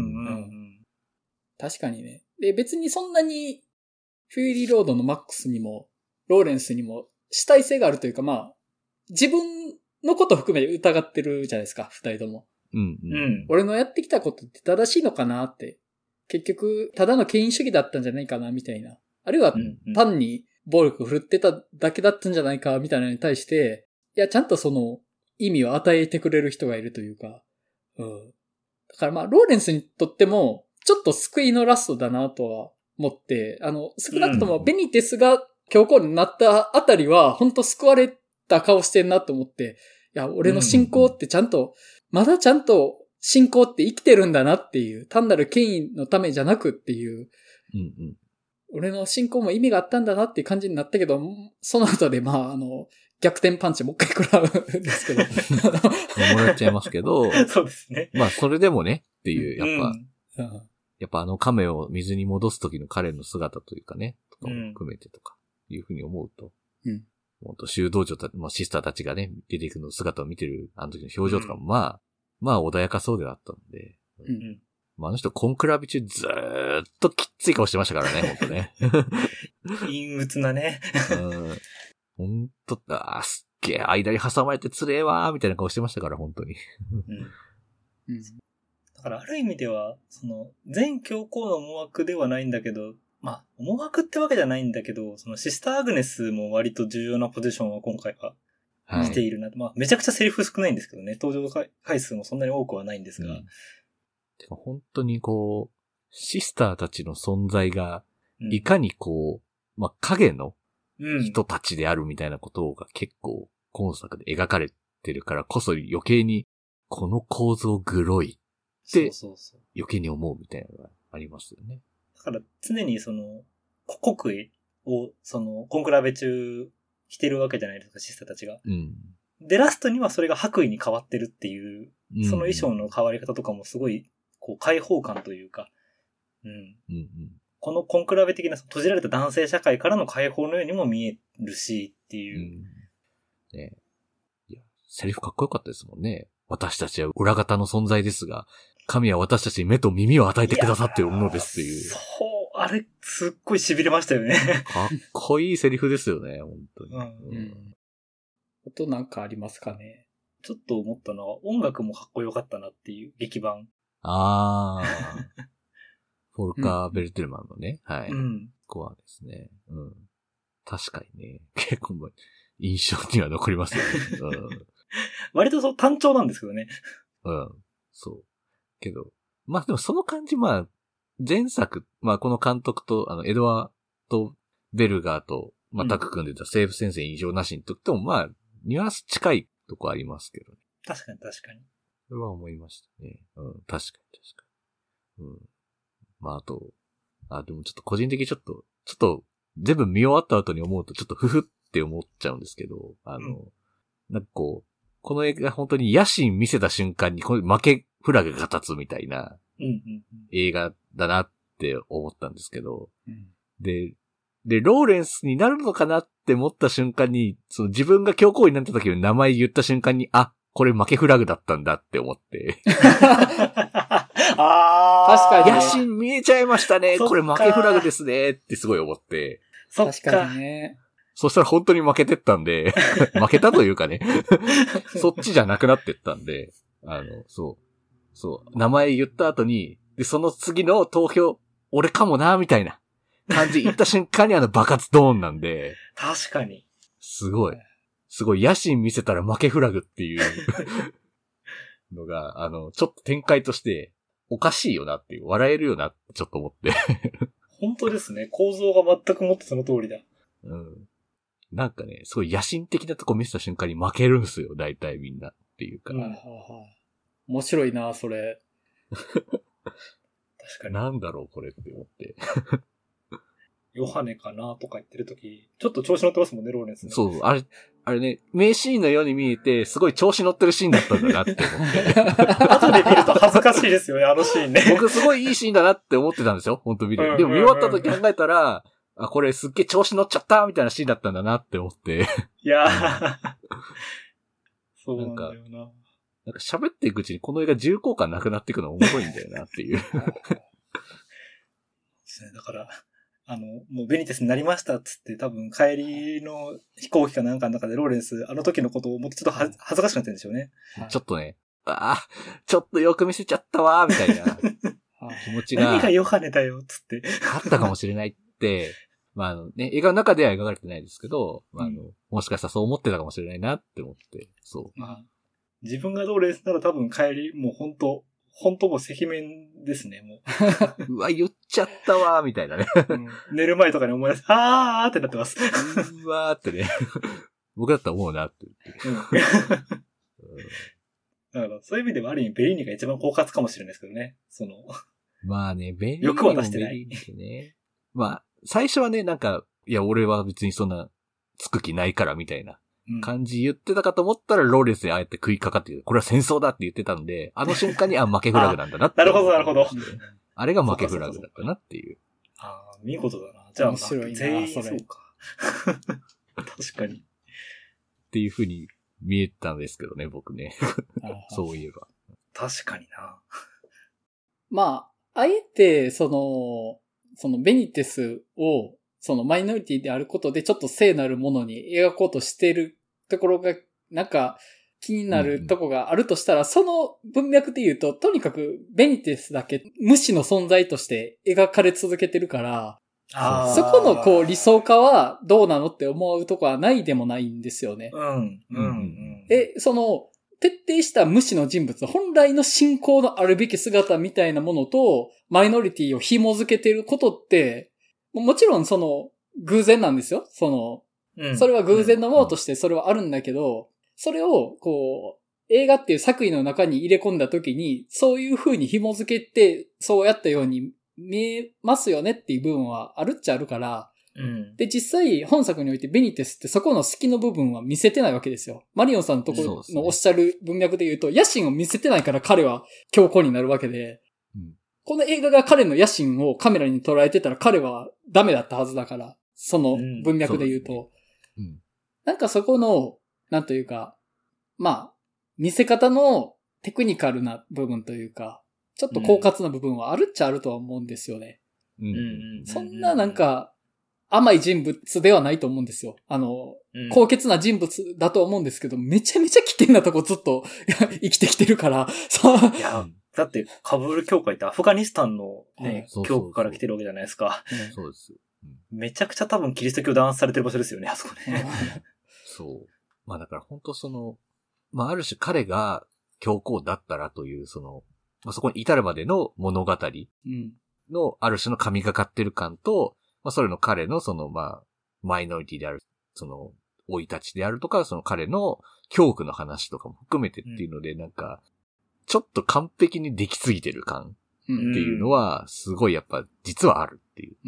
確かにね。で、別にそんなにフューリーロードのマックスにも、ローレンスにも主体性があるというか、まあ、自分のこと含め疑ってるじゃないですか、二人とも。 うんうん。 俺のやってきたことって正しいのかなって。結局、ただの権威主義だったんじゃないかな、みたいな。あるいは、単に暴力を振るってただけだったんじゃないか、みたいなのに対して、いや、ちゃんとその意味を与えてくれる人がいるというか。うん。だからまあ、ローレンスにとっても、ちょっと救いのラストだなとは思って、あの、少なくともベニテスが教皇になったあたりは、本当救われた顔してんなと思って、いや、俺の信仰ってちゃんと、まだちゃんと信仰って生きてるんだなっていう、単なる権威のためじゃなくっていう、 うんうん、 俺の信仰も意味があったんだなっていう感じになったけど、その後でまあ、あの、逆転パンチもう一回食らうんですけど。 もらっちゃいますけど、 そうですね。 まあ、それでもねっていう、やっぱ、 うん、 やっぱあの亀を水に戻す時の彼の姿というかね、とかも含めてとか、いうふうに思うと、 うん。 本当修道女た、まあ、シスターたちがね、出ていくの姿を見てる、あの時の表情とかも、まあ、まあ穏やかそうではあったんで、 うん。 まあ、あの人、コンクラビ中ずーっときっつい顔してましたからね、ほんとね。 陰鬱なね。 うん。ほんと、あーすっげー、間に挟まれてつれーわー、みたいな顔してましたから、ほんとに。 うん。だから、ある意味では、その、全教皇の思惑ではないんだけど、まあ、思惑ってわけじゃないんだけど、そのシスターアグネスも割と重要なポジションを今回はしているな。はい、まあ、めちゃくちゃセリフ少ないんですけどね、登場回数もそんなに多くはないんですが。うん、 てか本当にこう、シスターたちの存在が、いかにこう、 まあ、影のうん。 人たちであるみたいなことが結構今作で描かれてるからこそ余計にこの構造グロいってそうそうそう。 余計に思うみたいなのがありますよね。 だから常にその、国威を、その、コンクラベ中着てるわけじゃないですか、シスターたちが。 うん。 で、ラストにはそれが白衣に変わってるっていう、 うん、 その衣装の変わり方とかもすごい、こう、開放感というか、うん。 うんうん、 このコンクラベ的な閉じられた男性社会からの解放のようにも見えるしっていう。 うん、ね、いや、セリフかっこよかったですもんね。私たちは裏方の存在ですが、神は私たちに目と耳を与えてくださっているものですっていう。 そう、あれ、すっごい痺れましたよね。 かっこいいセリフですよね、本当に。うん。 うん、あとなんかありますかね。 ちょっと思ったのは、音楽もかっこよかったなっていう、劇版。 あー。フォルカー・ベルテルマンのね、うん、はい。 うん。 コアですね。うん。確かにね、結構印象には残りますよね。うん、 割とそう単調なんですけどね。 うん。そう。けど、まあでもその感じ、まあ、前作、まあこの監督と、あの、エドワード・ベルガーと、まあタッグ組んでた西部戦線異常なしにとっても、まあ、ニュアンス近いとこありますけどね。 確かに確かに。 それは思いましたね。うん、確かに確かに。うん。まああと、あ、でもちょっと個人的にちょっと、ちょっと、全部見終わった後に思うとちょっとふふって思っちゃうんですけど、あの、うん、なんかこう、この映画本当に野心見せた瞬間にこの負けフラグが立つみたいな映画だなって思ったんですけど、うん、で、で、ローレンスになるのかなって思った瞬間に、その自分が教皇になった時の名前言った瞬間に、あ、これ負けフラグだったんだって思って。 ああ、確かに。 野心見えちゃいましたね。これ負けフラグですねってすごい思って。 そっか。 確かにね。 そしたら本当に負けてったんで、負けたというかね、そっちじゃなくなってったんで、あの、そう、そう、名前言った後に、で、その次の投票、俺かもな、みたいな感じ言った瞬間にあの爆発ドーンなんで、 確かに。 すごい、すごい野心見せたら負けフラグっていうのが、あの、ちょっと展開としておかしいよなっていう、笑えるよなってちょっと思って。 本当ですね。構造が全くもってその通りだ。 うん。なんかね、すごい野心的なとこ見せた瞬間に負けるんすよ、大体みんなっていうか。うん、はは面白いな、それ。 確かに。 なんだろう、これって思って。 ヨハネかなとか言ってるとき、ちょっと調子乗ってますもんね、ローレンスね。 そう、あれ、あれね、名シーンのように見えて、すごい調子乗ってるシーンだったんだなって思って。 後で見ると恥ずかしいですよね、あのシーンね。 僕すごいいいシーンだなって思ってたんですよ、本当見て。でも見終わったとき考えたら、あ、これすっげえ調子乗っちゃったみたいなシーンだったんだなって思って。 いやー。そうなんだよな。 なんか喋っていくうちにこの映画重厚感なくなっていくの面白いんだよなっていう。 だから、あの、もうベニテスになりましたっつって多分帰りの飛行機かなんかの中でローレンス、あの時のことを思ってちょっとは恥ずかしくなってるんでしょうね。 ちょっとね、ああ、ちょっとよく見せちゃったわ、みたいな気持ちが。 何がヨハネだよ、つって。 あったかもしれないって、まああのね、映画の中では描かれてないですけど、まああの、うん、もしかしたらそう思ってたかもしれないなって思って、そう。 まあ、自分がローレンスなら多分帰り、もう本当本当もう赤面ですね、もう。うわ、言っちゃったわ、みたいなね、 うん。寝る前とかに思い出す。あーってなってます。 うわーってね。僕だったら思うなって。うん、 だからそういう意味ではある意味ベリーニが一番狡猾かもしれないですけどね。その。 まあね、ベリーニ欲は出してない。 ね、まあ、最初はね、なんか、いや、俺は別にそんな、つく気ないからみたいな感じ言ってたかと思ったら、ローレンスにああやって食いかかって、これは戦争だって言ってたんで、あの瞬間に、あ、負けフラグなんだなって。 なるほど、なるほど。 あれが負けフラグだったなっていう。 ああ、見事だな。じゃあ、 面白いな、 全員そうか。確かに。 っていう風に見えたんですけどね、僕ね。そういえば。 確かにな。 まあ、あえて、その、そのベニテスを、そのマイノリティであることでちょっと聖なるものに描こうとしているところが、なんか気になるとこがあるとしたら、うん、その文脈で言うと、とにかくベニテスだけ無視の存在として描かれ続けてるから、 あそこのこう理想化はどうなのって思うとこはないでもないんですよね。 うん。うん。うん。 え、その、徹底した無視の人物、本来の信仰のあるべき姿みたいなものと、マイノリティを紐づけていることって、もちろんその、 偶然なんですよ。その、 うん、 それは偶然のものとしてそれはあるんだけど、それを、こう、映画っていう作品の中に入れ込んだ時に、そういう風に紐付けて、そうやったように見えますよねっていう部分はあるっちゃあるから、 うん、 で、実際本作においてベニテスってそこの好きの部分は見せてないわけですよ。マリオンさんのところのおっしゃる文脈で言うと、野心を見せてないから彼は強硬になるわけで、うん、この映画が彼の野心をカメラに捉えてたら彼はダメだったはずだから、その文脈で言うと。うんううん、 なんかそこの、なんというか、まあ、見せ方のテクニカルな部分というか、ちょっと狡猾な部分はあるっちゃあるとは思うんですよね。 うん、 そんななんか、甘い人物ではないと思うんですよ。あの、うん、高潔な人物だと思うんですけど、めちゃめちゃ危険なとこずっと生きてきてるから、そう。 いや、だって、カブール教会ってアフガニスタンのね、はい、教区から来てるわけじゃないですか。 そうです。 めちゃくちゃ多分キリスト教弾圧されてる場所ですよね、あそこね。 そう。まあだから本当その、まあある種彼が教皇だったらという、その、まあ、そこに至るまでの物語のある種の神がかってる感と、まあそれの彼のそのまあ、マイノリティである、その、生い立ちであるとか、その彼の恐怖の話とかも含めてっていうので、うん、なんか、ちょっと完璧にできすぎてる感っていうのは、すごいやっぱ実はあるっていう。 うん。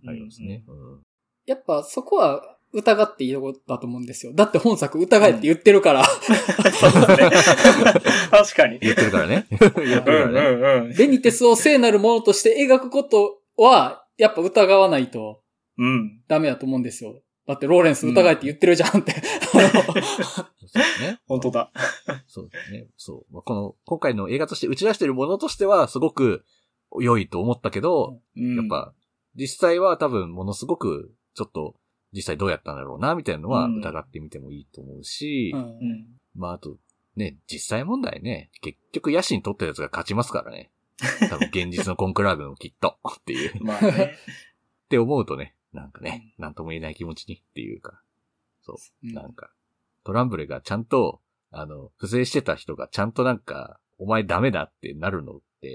ありますね。うん、 やっぱそこは疑っていいとこだと思うんですよ。だって本作疑えって言ってるから。 そうですね。確かに。 言ってるからね。言ってるからね。 うんうんうん、 ベニテスを聖なるものとして描くことは、やっぱ疑わないと、ダメだと思うんですよ。だってローレンス疑えって言ってるじゃんって。 そうですね。 本当だ。 そうですね。そう。この、今回の映画として打ち出しているものとしては、すごく良いと思ったけど、うん、やっぱ、実際は多分ものすごく、ちょっと、実際どうやったんだろうな、みたいなのは疑ってみてもいいと思うし、うんうん、まああと、ね、実際問題ね、結局野心取ったやつが勝ちますからね。多分現実のコンクラーベもきっと、っていう。 まあね。 って思うとね、なんかね、なんとも言えない気持ちにっていうか、そう、うん、なんか、トランブレがちゃんと、あの、不正してた人がちゃんとなんか、お前ダメだってなるのって、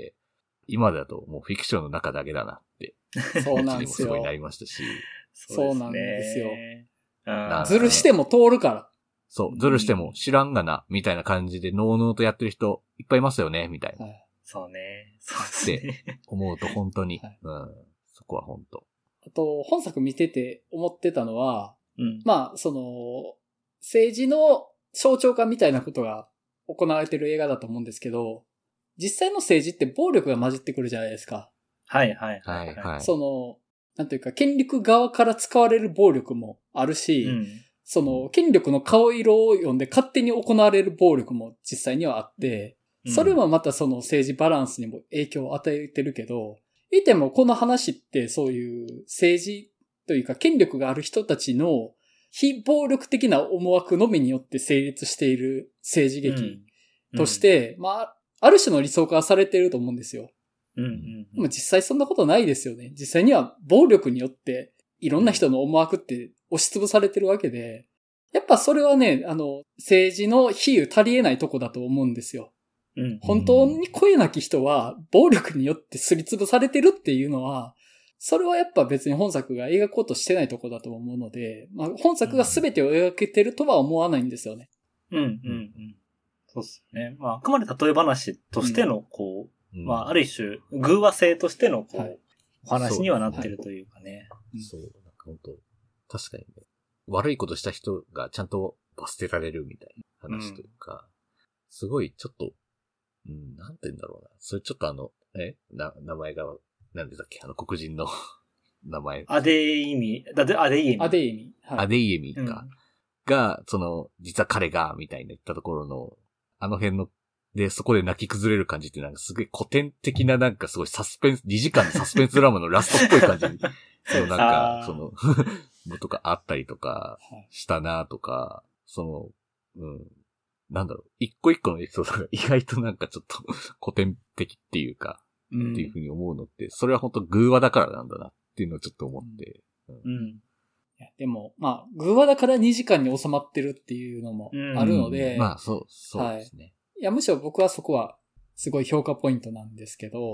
今だともうフィクションの中だけだなって、 そうなんですよ。 すごいなりましたし。 そうなんですよ。ずるしても通るから。 そう、ずるしても知らんがな、みたいな感じで、ノーノーとやってる人いっぱいいますよね、みたいな。はい、 そうね。そうですね。 って思うと本当に、はい、うん、そこは本当。 あと、本作見てて思ってたのは、うん、まあ、その、政治の象徴化みたいなことが行われてる映画だと思うんですけど、実際の政治って暴力が混じってくるじゃないですか。 はいはいはい、 はい。 その、なんというか、権力側から使われる暴力もあるし、うん、その、権力の顔色を読んで勝手に行われる暴力も実際にはあって、うん、それはまたその政治バランスにも影響を与えてるけど、いてもこの話ってそういう政治というか権力がある人たちの非暴力的な思惑のみによって成立している政治劇として、うんうん、まあ、ある種の理想化されていると思うんですよ。 うんうんうん、 でも実際そんなことないですよね。実際には暴力によっていろんな人の思惑って押しつぶされてるわけで、やっぱそれはね、あの、政治の比喩足り得ないとこだと思うんですよ。うん、本当に声なき人は暴力によってすりつぶされてるっていうのは、それはやっぱ別に本作が描こうとしてないとこだと思うので、まあ、本作が全てを描けてるとは思わないんですよね。 うんうんうん。そうですね。まあ、あくまで例え話としての、こう、うん、まあ、ある一種、偶話性としての、こう、はい、お話にはなってるというかね。 そう、なんか本当確かにね、悪いことした人がちゃんと罰せられるみたいな話というか、うん、すごいちょっと、うん、なんて言うんだろうな。それちょっとあの、えな、名前が、なんでだっけあの黒人の名前。 アデイミ、だで、アデイエミ。 アデイエミ。 はい、アデイエミか、うん。が、その、実は彼が、みたいな言ったところの、あの辺の、で、そこで泣き崩れる感じってなんかすごい古典的ななんかすごいサスペンス、にじかんのサスペンスドラマのラストっぽい感じに、そのなんか、その、のとかあったりとか、したなとか、その、うん。なんだろう、一個一個のエピソードが意外となんかちょっと古典的っていうか、うん、っていうふうに思うのって、それは本当偶話だからなんだなっていうのをちょっと思って。 うん。うん、いやでも、まあ、偶話だからにじかんに収まってるっていうのもあるので。 うん、まあ、そう、そうですね、 はい。いや、むしろ僕はそこはすごい評価ポイントなんですけど、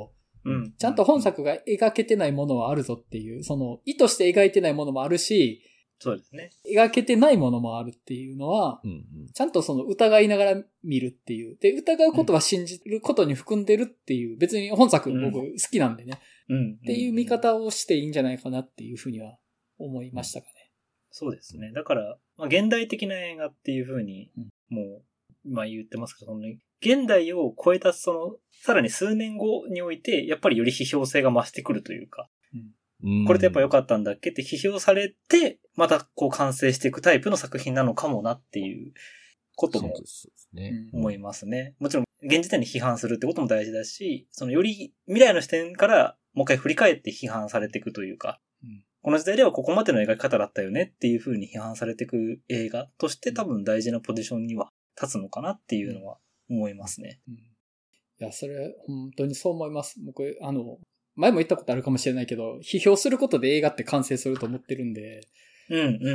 うん。 ちゃんと本作が描けてないものはあるぞっていう、その意図して描いてないものもあるし、 そうですね。 描けてないものもあるっていうのは、 うんうん、 ちゃんとその疑いながら見るっていう。で、疑うことは信じることに含んでるっていう、別に本作僕好きなんでね。 うん。 っていう見方をしていいんじゃないかなっていうふうには思いましたかね。 そうですね。だから、まあ、現代的な映画っていうふうに、もう、まあ言ってますけど、その現代を超えたその、さらに数年後において、やっぱりより批評性が増してくるというか、うん、これってやっぱ良かったんだっけって批評されて、またこう完成していくタイプの作品なのかもなっていうことも思いますね。もちろん現時点で批判するってことも大事だし、そのより未来の視点からもう一回振り返って批判されていくというか、うん、この時代ではここまでの描き方だったよねっていう風に批判されていく映画として多分大事なポジションには立つのかなっていうのは思いますね。 うん、いや、それ本当にそう思います。僕、あの、前も言ったことあるかもしれないけど、批評することで映画って完成すると思ってるんで。 うんうんうん。うん、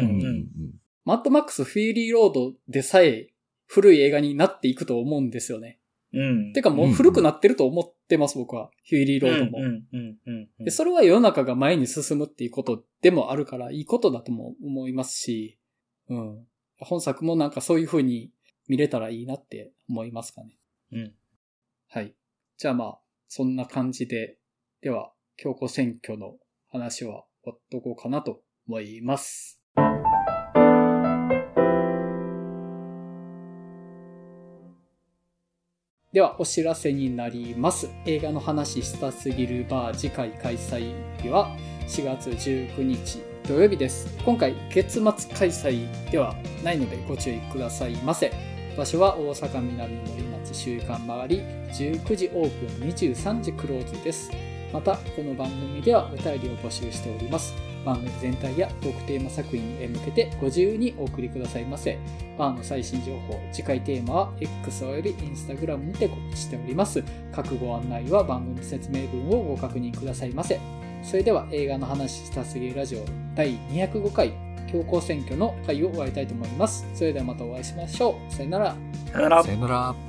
マッドマックスフューリーロードでさえ古い映画になっていくと思うんですよね。 うん。 てかもう古くなってると思ってます、僕は。フューリーロードも。 うんうんうんうんうん、 で。それは世の中が前に進むっていうことでもあるから、いいことだとも思いますし、うん。本作もなんかそういう風に見れたらいいなって思いますかね。 うん。 はい。じゃあまあ、そんな感じで、では、強行選挙の話は終わっとこうかなと思います。では、お知らせになります。映画の話したすぎるバー次回開催日はしがつじゅうくにち土曜日です。今回月末開催ではないのでご注意くださいませ。場所は大阪南森町週刊回り、じゅうくじオープン、にじゅうさんじクローズです。また、この番組ではお便りを募集しております。番組全体やトークテーマ作品へ向けてご自由にお送りくださいませ。バーの最新情報、次回テーマは X および Instagram にて告知しております。各ご案内は番組説明文をご確認くださいませ。それでは映画の話したすぎるラジオだいにひゃくごかい強行選挙の回を終わりたいと思います。それではまたお会いしましょう。さよなら。 さよなら。 さよなら。